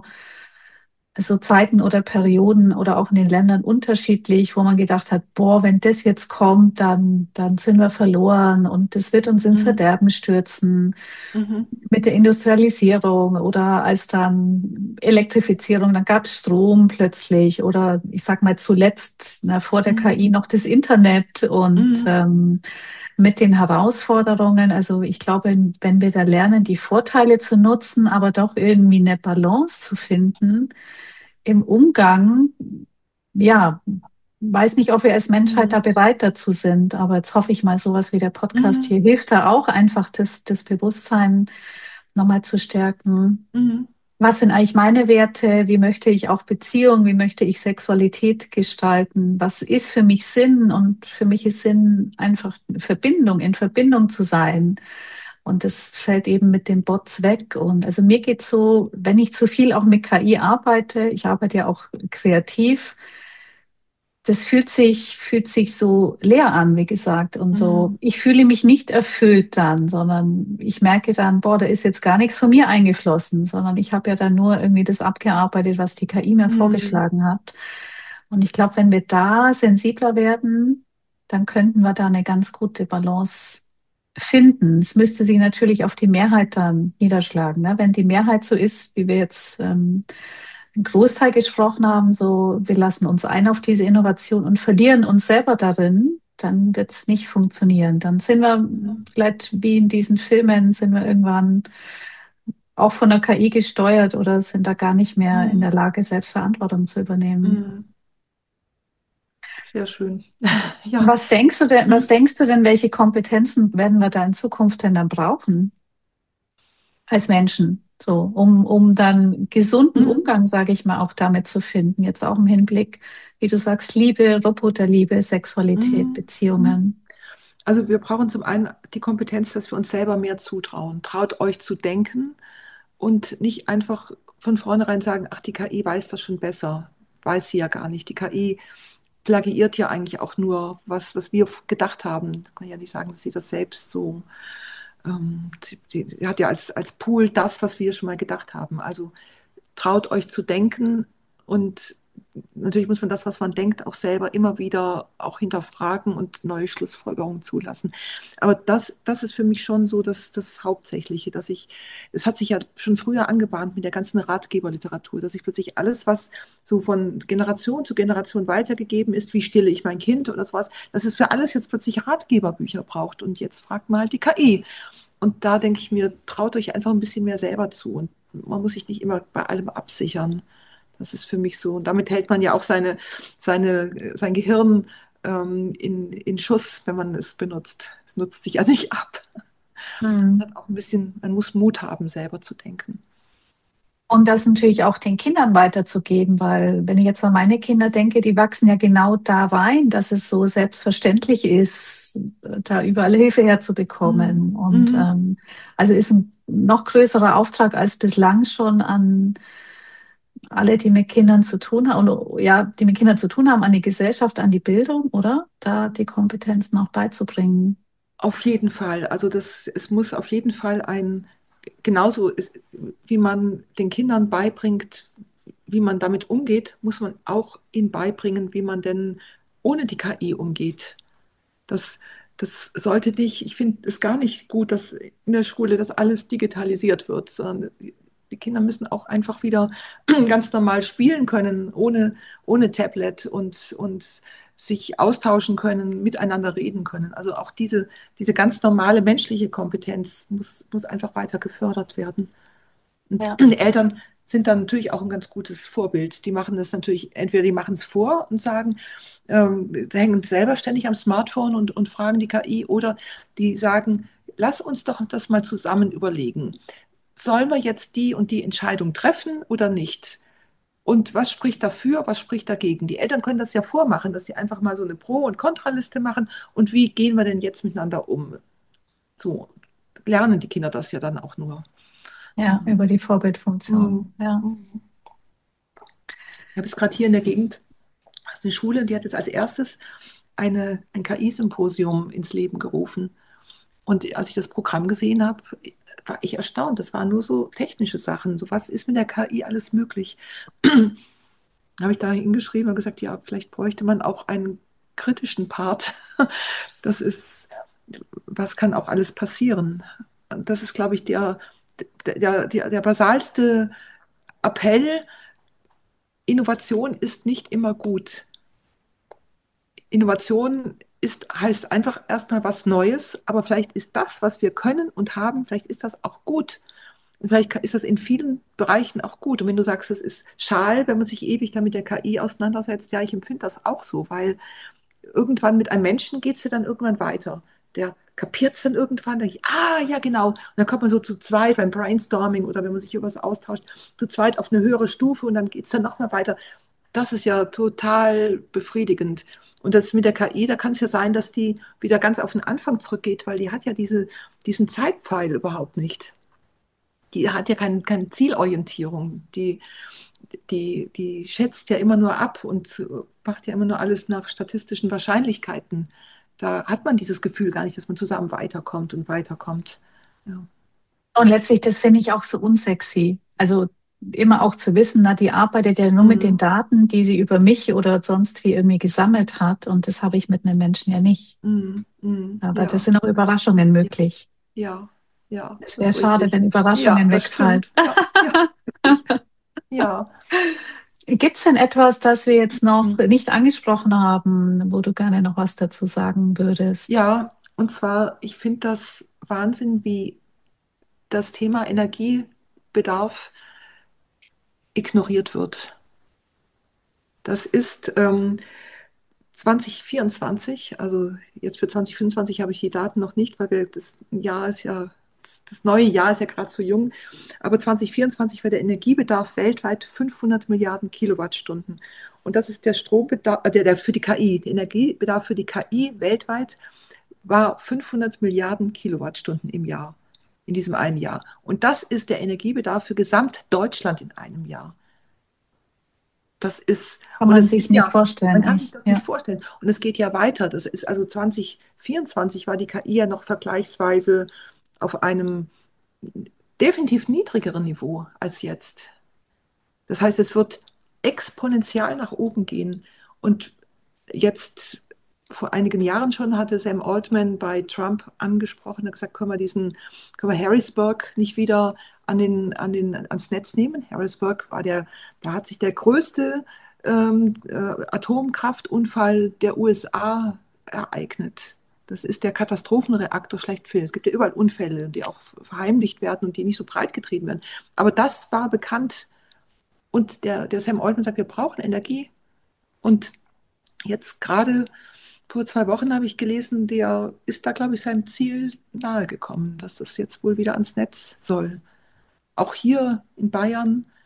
so Zeiten oder Perioden oder auch in den Ländern unterschiedlich, wo man gedacht hat, boah, wenn das jetzt kommt, dann, dann sind wir verloren und das wird uns ins Mhm. Verderben stürzen Mhm. mit der Industrialisierung oder als dann Elektrifizierung, dann gab es Strom plötzlich oder ich sag mal zuletzt na, vor der Mhm. K I noch das Internet und Mhm. ähm, mit den Herausforderungen. Also ich glaube, wenn wir da lernen, die Vorteile zu nutzen, aber doch irgendwie eine Balance zu finden, im Umgang, ja, weiß nicht, ob wir als Menschheit da Mhm. bereit dazu sind, aber jetzt hoffe ich mal, sowas wie der Podcast Mhm. hier hilft da auch einfach das, das Bewusstsein nochmal zu stärken. Mhm. Was sind eigentlich meine Werte? Wie möchte ich auch Beziehung? Wie möchte ich Sexualität gestalten? Was ist für mich Sinn? Und für mich ist Sinn einfach Verbindung, in Verbindung zu sein. Und das fällt eben mit den Bots weg. Und also mir geht's so, wenn ich zu viel auch mit K I arbeite, ich arbeite ja auch kreativ, das fühlt sich, fühlt sich so leer an, wie gesagt. Und so, Mhm. ich fühle mich nicht erfüllt dann, sondern ich merke dann, boah, da ist jetzt gar nichts von mir eingeflossen, sondern ich habe ja dann nur irgendwie das abgearbeitet, was die K I mir Mhm. vorgeschlagen hat. Und ich glaube, wenn wir da sensibler werden, dann könnten wir da eine ganz gute Balance finden. Es müsste sich natürlich auf die Mehrheit dann niederschlagen. Ne? Wenn die Mehrheit so ist, wie wir jetzt ähm, einen Großteil gesprochen haben, so wir lassen uns ein auf diese Innovation und verlieren uns selber darin, dann wird es nicht funktionieren. Dann sind wir Mhm. vielleicht wie in diesen Filmen, sind wir irgendwann auch von der K I gesteuert oder sind da gar nicht mehr in Mhm. der Lage, selbst Verantwortung zu übernehmen. Mhm. Sehr schön. Ja. Was denkst du denn, was Mhm. denkst du denn, welche Kompetenzen werden wir da in Zukunft denn dann brauchen? Als Menschen, so, um, um dann gesunden Mhm. Umgang, sage ich mal, auch damit zu finden. Jetzt auch im Hinblick, wie du sagst, Liebe, Roboterliebe, Sexualität, Mhm. Mhm. Beziehungen. Also wir brauchen zum einen die Kompetenz, dass wir uns selber mehr zutrauen. Traut euch zu denken und nicht einfach von vornherein sagen, ach, die K I weiß das schon besser. Weiß sie ja gar nicht. Die K I plagiiert ja eigentlich auch nur was, was wir gedacht haben. Das kann ja nicht sagen, dass sie das selbst so, ähm, sie, sie, sie hat ja als, als Pool das, was wir schon mal gedacht haben. Also traut euch zu denken und natürlich muss man das, was man denkt, auch selber immer wieder auch hinterfragen und neue Schlussfolgerungen zulassen. Aber das, das ist für mich schon so das, das Hauptsächliche, dass ich, es hat sich ja schon früher angebahnt mit der ganzen Ratgeberliteratur, dass ich plötzlich alles, was so von Generation zu Generation weitergegeben ist, wie stille ich mein Kind oder sowas, dass es für alles jetzt plötzlich Ratgeberbücher braucht. Und jetzt fragt mal halt die K I. Und da denke ich mir, traut euch einfach ein bisschen mehr selber zu. Und man muss sich nicht immer bei allem absichern. Das ist für mich so. Und damit hält man ja auch seine, seine, sein Gehirn ähm, in, in Schuss, wenn man es benutzt. Es nutzt sich ja nicht ab. Hm. Man hat auch ein bisschen, man muss Mut haben, selber zu denken. Und das natürlich auch den Kindern weiterzugeben, weil wenn ich jetzt an meine Kinder denke, die wachsen ja genau da rein, dass es so selbstverständlich ist, da überall Hilfe Mhm. herzubekommen. Und Mhm. ähm, also ist ein noch größerer Auftrag als bislang schon an alle, die mit Kindern zu tun haben, und ja, die mit Kindern zu tun haben, an die Gesellschaft, an die Bildung, oder? Da die Kompetenzen auch beizubringen. Auf jeden Fall. Also das, es muss auf jeden Fall ein, genauso ist, wie man den Kindern beibringt, wie man damit umgeht, muss man auch ihnen beibringen, wie man denn ohne die K I umgeht. Das, das sollte nicht, ich finde es gar nicht gut, dass in der Schule das alles digitalisiert wird, sondern die Kinder müssen auch einfach wieder ganz normal spielen können, ohne, ohne Tablet und, und sich austauschen können, miteinander reden können. Also auch diese, diese ganz normale menschliche Kompetenz muss, muss einfach weiter gefördert werden. Und Ja. die Eltern sind dann natürlich auch ein ganz gutes Vorbild. Die machen das natürlich, entweder die machen es vor und sagen, ähm, hängen selber ständig am Smartphone und, und fragen die K I, oder die sagen, lass uns doch das mal zusammen überlegen. Sollen wir jetzt die und die Entscheidung treffen oder nicht? Und was spricht dafür, was spricht dagegen? Die Eltern können das ja vormachen, dass sie einfach mal so eine Pro- und Kontraliste machen. Und wie gehen wir denn jetzt miteinander um? So lernen die Kinder das ja dann auch nur. Ja, Mhm. über die Mhm. Vorbildfunktion. Ja. Mhm. Ich habe es gerade hier in der Gegend, das ist eine Schule, die hat jetzt als erstes eine, ein K I-Symposium ins Leben gerufen. Und als ich das Programm gesehen habe, war ich erstaunt. Das waren nur so technische Sachen. So, was ist mit der K I alles möglich? Habe ich da hingeschrieben und gesagt, ja, vielleicht bräuchte man auch einen kritischen Part. Das ist, was kann auch alles passieren? Das ist, glaube ich, der, der, der, der basalste Appell. Innovation ist nicht immer gut. Innovation ist, heißt einfach erstmal was Neues, aber vielleicht ist das, was wir können und haben, vielleicht ist das auch gut. Und vielleicht ist das in vielen Bereichen auch gut. Und wenn du sagst, es ist schal, wenn man sich ewig dann mit der K I auseinandersetzt, ja, ich empfinde das auch so, weil irgendwann mit einem Menschen geht es ja dann irgendwann weiter. Der kapiert es dann irgendwann, denke ich, ah, ja, genau. Und dann kommt man so zu zweit beim Brainstorming oder wenn man sich über was austauscht, zu zweit auf eine höhere Stufe und dann geht es dann nochmal weiter. Das ist ja total befriedigend. Und das mit der K I, da kann es ja sein, dass die wieder ganz auf den Anfang zurückgeht, weil die hat ja diese, diesen Zeitpfeil überhaupt nicht. Die hat ja kein, keine Zielorientierung. Die, die, die schätzt ja immer nur ab und macht ja immer nur alles nach statistischen Wahrscheinlichkeiten. Da hat man dieses Gefühl gar nicht, dass man zusammen weiterkommt und weiterkommt. Ja. Und letztlich, das finde ich auch so unsexy. Also immer auch zu wissen, na, die arbeitet ja nur mit den Mhm. Daten, die sie über mich oder sonst wie irgendwie gesammelt hat. Und das habe ich mit einem Menschen ja nicht. Mhm. Mhm. Ja, da da Ja. sind auch Überraschungen Ja. möglich. Ja. Ja, Es das wäre ist schade, richtig. wenn Ja, Überraschungen das wegfallen. stimmt. Ja, ja, richtig. Ja. Gibt es denn etwas, das wir jetzt noch Mhm. nicht angesprochen haben, wo du gerne noch was dazu sagen würdest? Ja, und zwar, ich finde das Wahnsinn, wie das Thema Energiebedarf ignoriert wird. Das ist ähm, zwanzig vierundzwanzig, also jetzt für zwanzig fünfundzwanzig habe ich die Daten noch nicht, weil wir, das Jahr ist ja, das, das neue Jahr ist ja gerade so jung, aber zwanzig vierundzwanzig war der Energiebedarf weltweit fünfhundert Milliarden Kilowattstunden. Und das ist der Strombedarf, äh, der, der für die K I, der Energiebedarf für die K I weltweit war fünfhundert Milliarden Kilowattstunden im Jahr, in diesem einen Jahr. Und das ist der Energiebedarf für Gesamtdeutschland in einem Jahr. Das ist, Kann und man es sich ist nicht ja, man vorstellen, kann sich echt. das nicht Ja. vorstellen. Und es geht ja weiter. Das ist also zwanzig vierundzwanzig war die K I ja noch vergleichsweise auf einem definitiv niedrigeren Niveau als jetzt. Das heißt, es wird exponentiell nach oben gehen. Und jetzt vor einigen Jahren schon hatte Sam Altman bei Trump angesprochen, hat gesagt, können wir diesen, können wir Harrisburg nicht wieder an den, an den, ans Netz nehmen? Harrisburg war der, da hat sich der größte ähm, äh, Atomkraftunfall der U S A ereignet. Das ist der Katastrophenreaktor schlechthin. Es gibt ja überall Unfälle, die auch verheimlicht werden und die nicht so breit getrieben werden. Aber das war bekannt, und der, der Sam Altman sagt, wir brauchen Energie. Und jetzt gerade vor zwei Wochen habe ich gelesen, der ist da, glaube ich, seinem Ziel nahe gekommen, dass das jetzt wohl wieder ans Netz soll. Auch hier in Bayern.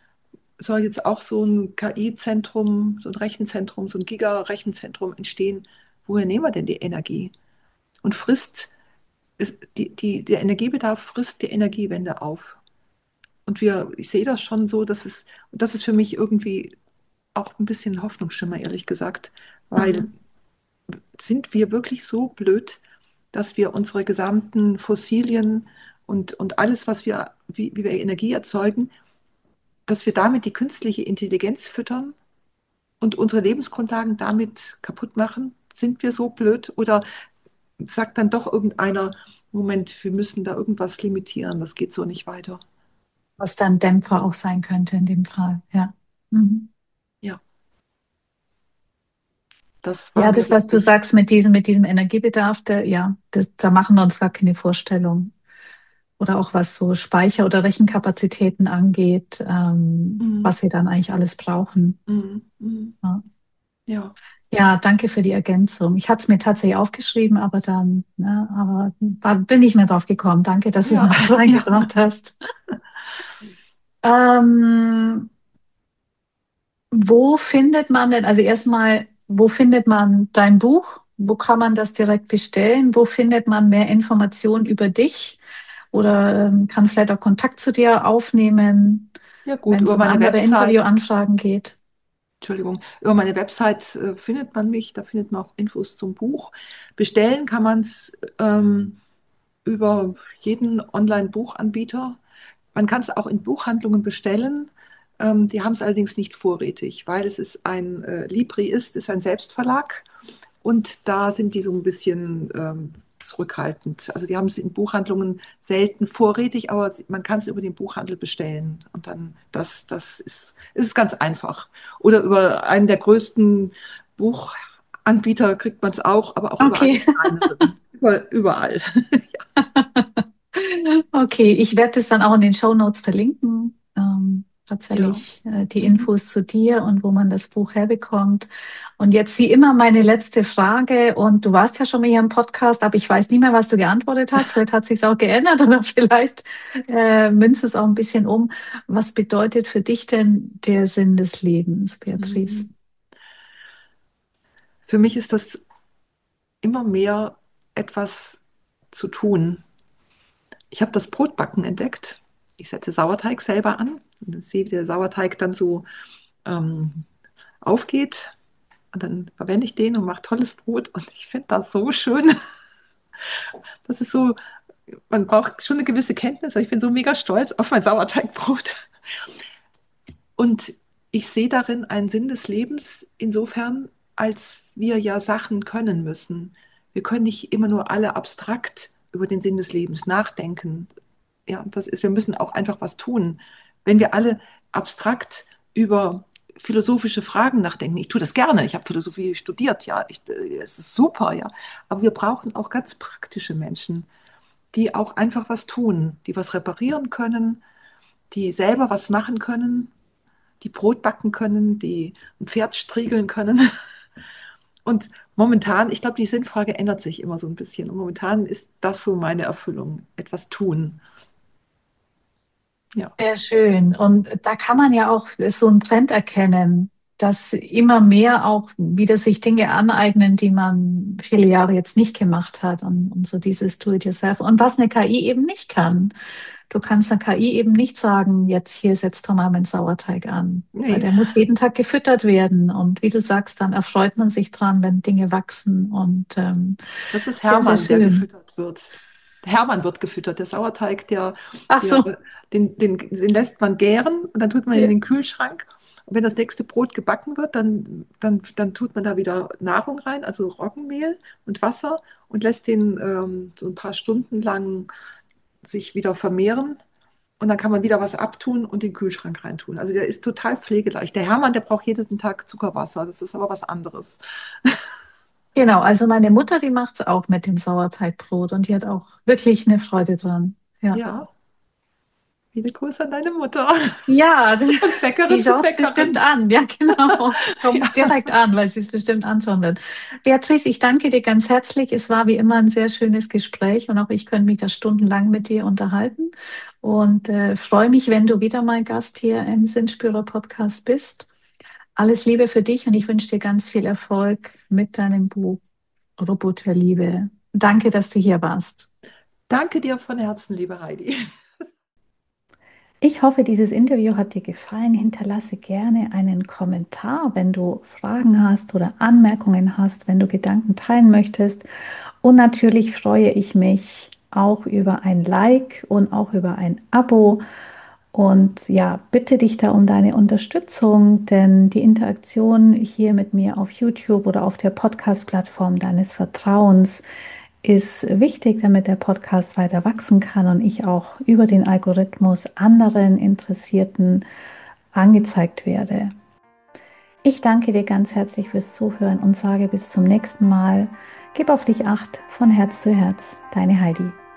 soll jetzt auch so ein K I-Zentrum, so ein Rechenzentrum, so ein Giga-Rechenzentrum entstehen. Woher nehmen wir denn die Energie? Und frisst, ist, die, die, der Energiebedarf frisst die Energiewende auf. Und wir, ich sehe das schon so, dass es, und das ist für mich irgendwie auch ein bisschen Hoffnungsschimmer, ehrlich gesagt, weil Mhm. sind wir wirklich so blöd, dass wir unsere gesamten Fossilien und, und alles, was wir, wie, wie wir Energie erzeugen, dass wir damit die künstliche Intelligenz füttern und unsere Lebensgrundlagen damit kaputt machen? Sind wir so blöd? Oder sagt dann doch irgendeiner, Moment, wir müssen da irgendwas limitieren, das geht so nicht weiter. Was dann Dämpfer auch sein könnte in dem Fall, ja. Mhm. Ja, das war Ja, mir das, was du wichtig. sagst mit diesem, mit diesem Energiebedarf, der, ja, das, da machen wir uns gar keine Vorstellung. Oder auch was so Speicher- oder Rechenkapazitäten angeht, ähm, Mhm. was wir dann eigentlich alles brauchen. Mhm. Mhm. Ja. Ja, Ja, danke für die Ergänzung. Ich hatte es mir tatsächlich aufgeschrieben, aber dann, ne, aber war, bin nicht mehr drauf gekommen. Danke, dass du es ja, noch ja. reingebracht hast. Ähm, Wo findet man denn, also erstmal, wo findet man dein Buch? Wo kann man das direkt bestellen? Wo findet man mehr Informationen über dich? Oder ähm, kann vielleicht auch Kontakt zu dir aufnehmen, Ja gut, wenn es über um meine andere Website, Interviewanfragen geht? Entschuldigung, über meine Website äh, findet man mich, da findet man auch Infos zum Buch. Bestellen kann man es ähm, über jeden Online-Buchanbieter. Man kann es auch in Buchhandlungen bestellen. Ähm, die haben es allerdings nicht vorrätig, weil es ist ein äh, Libri ist, ist ein Selbstverlag und da sind die so ein bisschen ähm, zurückhaltend. Also die haben es in Buchhandlungen selten vorrätig, aber man kann es über den Buchhandel bestellen. Und dann, das, das ist, ist ganz einfach. Oder über einen der größten Buchanbieter kriegt man es auch, aber auch über alle Okay. kleineren. Über, überall. Okay, ich werde es dann auch in den Shownotes verlinken. Ähm, Ja. tatsächlich äh, die Mhm. Infos zu dir und wo man das Buch herbekommt. Und jetzt wie immer meine letzte Frage. Und du warst ja schon mal hier im Podcast, aber ich weiß nicht mehr, was du geantwortet hast. Vielleicht hat sich auch geändert oder vielleicht äh, münzt es auch ein bisschen um. Was bedeutet für dich denn der Sinn des Lebens, Beatrice? Mhm. Für mich ist das immer mehr etwas zu tun. Ich habe das Brotbacken entdeckt. Ich setze Sauerteig selber an und sehe, wie der Sauerteig dann so ähm, aufgeht. Und dann verwende ich den und mache tolles Brot. Und ich finde das so schön. Das ist so, man braucht schon eine gewisse Kenntnis. Aber ich bin so mega stolz auf mein Sauerteigbrot. Und ich sehe darin einen Sinn des Lebens insofern, als wir ja Sachen können müssen. Wir können nicht immer nur alle abstrakt über den Sinn des Lebens nachdenken. Ja, das ist, wir müssen auch einfach was tun. Wenn wir alle abstrakt über philosophische Fragen nachdenken, ich tue das gerne, ich habe Philosophie studiert, ja, ich, es ist super, ja, aber wir brauchen auch ganz praktische Menschen, die auch einfach was tun, die was reparieren können, die selber was machen können, die Brot backen können, die ein Pferd striegeln können. Und momentan, ich glaube, die Sinnfrage ändert sich immer so ein bisschen. Und momentan ist das so meine Erfüllung, etwas tun. Ja. Sehr schön. Und da kann man ja auch so einen Trend erkennen, dass immer mehr auch wieder sich Dinge aneignen, die man viele Jahre jetzt nicht gemacht hat. Und, und so dieses Do-it-yourself. Und was eine K I eben nicht kann. Du kannst einer K I eben nicht sagen, jetzt hier setzt doch mal meinen Sauerteig an. Weil Nee, der muss jeden Tag gefüttert werden. Und wie du sagst, dann erfreut man sich dran, wenn Dinge wachsen. Und ähm, das ist sehr, sehr Hermann, der schön. gefüttert wird. Der Hermann wird gefüttert. Der Sauerteig, der, Ach der, so. den, den, den lässt man gären und dann tut man ihn in Ja. den Kühlschrank. Und wenn das nächste Brot gebacken wird, dann, dann, dann tut man da wieder Nahrung rein, also Roggenmehl und Wasser und lässt den ähm, so ein paar Stunden lang sich wieder vermehren. Und dann kann man wieder was abtun und den Kühlschrank reintun. Also der ist total pflegeleicht. Der Hermann, der braucht jeden Tag Zuckerwasser. Das ist aber was anderes. Genau, also meine Mutter, die macht es auch mit dem Sauerteigbrot und die hat auch wirklich eine Freude dran. Ja. Ja, Viele Grüße an deine Mutter. Ja, Und die Bäckerin zu schaut es bestimmt Bäckerin. an. Ja, genau. Es kommt Ja. direkt an, weil sie es bestimmt anschauen wird. Beatrice, ich danke dir ganz herzlich. Es war wie immer ein sehr schönes Gespräch und auch ich könnte mich da stundenlang mit dir unterhalten und äh, freue mich, wenn du wieder mal Gast hier im Sinnspürer Podcast bist. Alles Liebe für dich und ich wünsche dir ganz viel Erfolg mit deinem Buch Roboterliebe. Danke, dass du hier warst. Danke dir von Herzen, liebe Heidi. Ich hoffe, dieses Interview hat dir gefallen. Hinterlasse gerne einen Kommentar, wenn du Fragen hast oder Anmerkungen hast, wenn du Gedanken teilen möchtest. Und natürlich freue ich mich auch über ein Like und auch über ein Abo. Und ja, bitte dich da um deine Unterstützung, denn die Interaktion hier mit mir auf YouTube oder auf der Podcast-Plattform deines Vertrauens ist wichtig, damit der Podcast weiter wachsen kann und ich auch über den Algorithmus anderen Interessierten angezeigt werde. Ich danke dir ganz herzlich fürs Zuhören und sage bis zum nächsten Mal. Gib auf dich acht von Herz zu Herz, deine Heidi.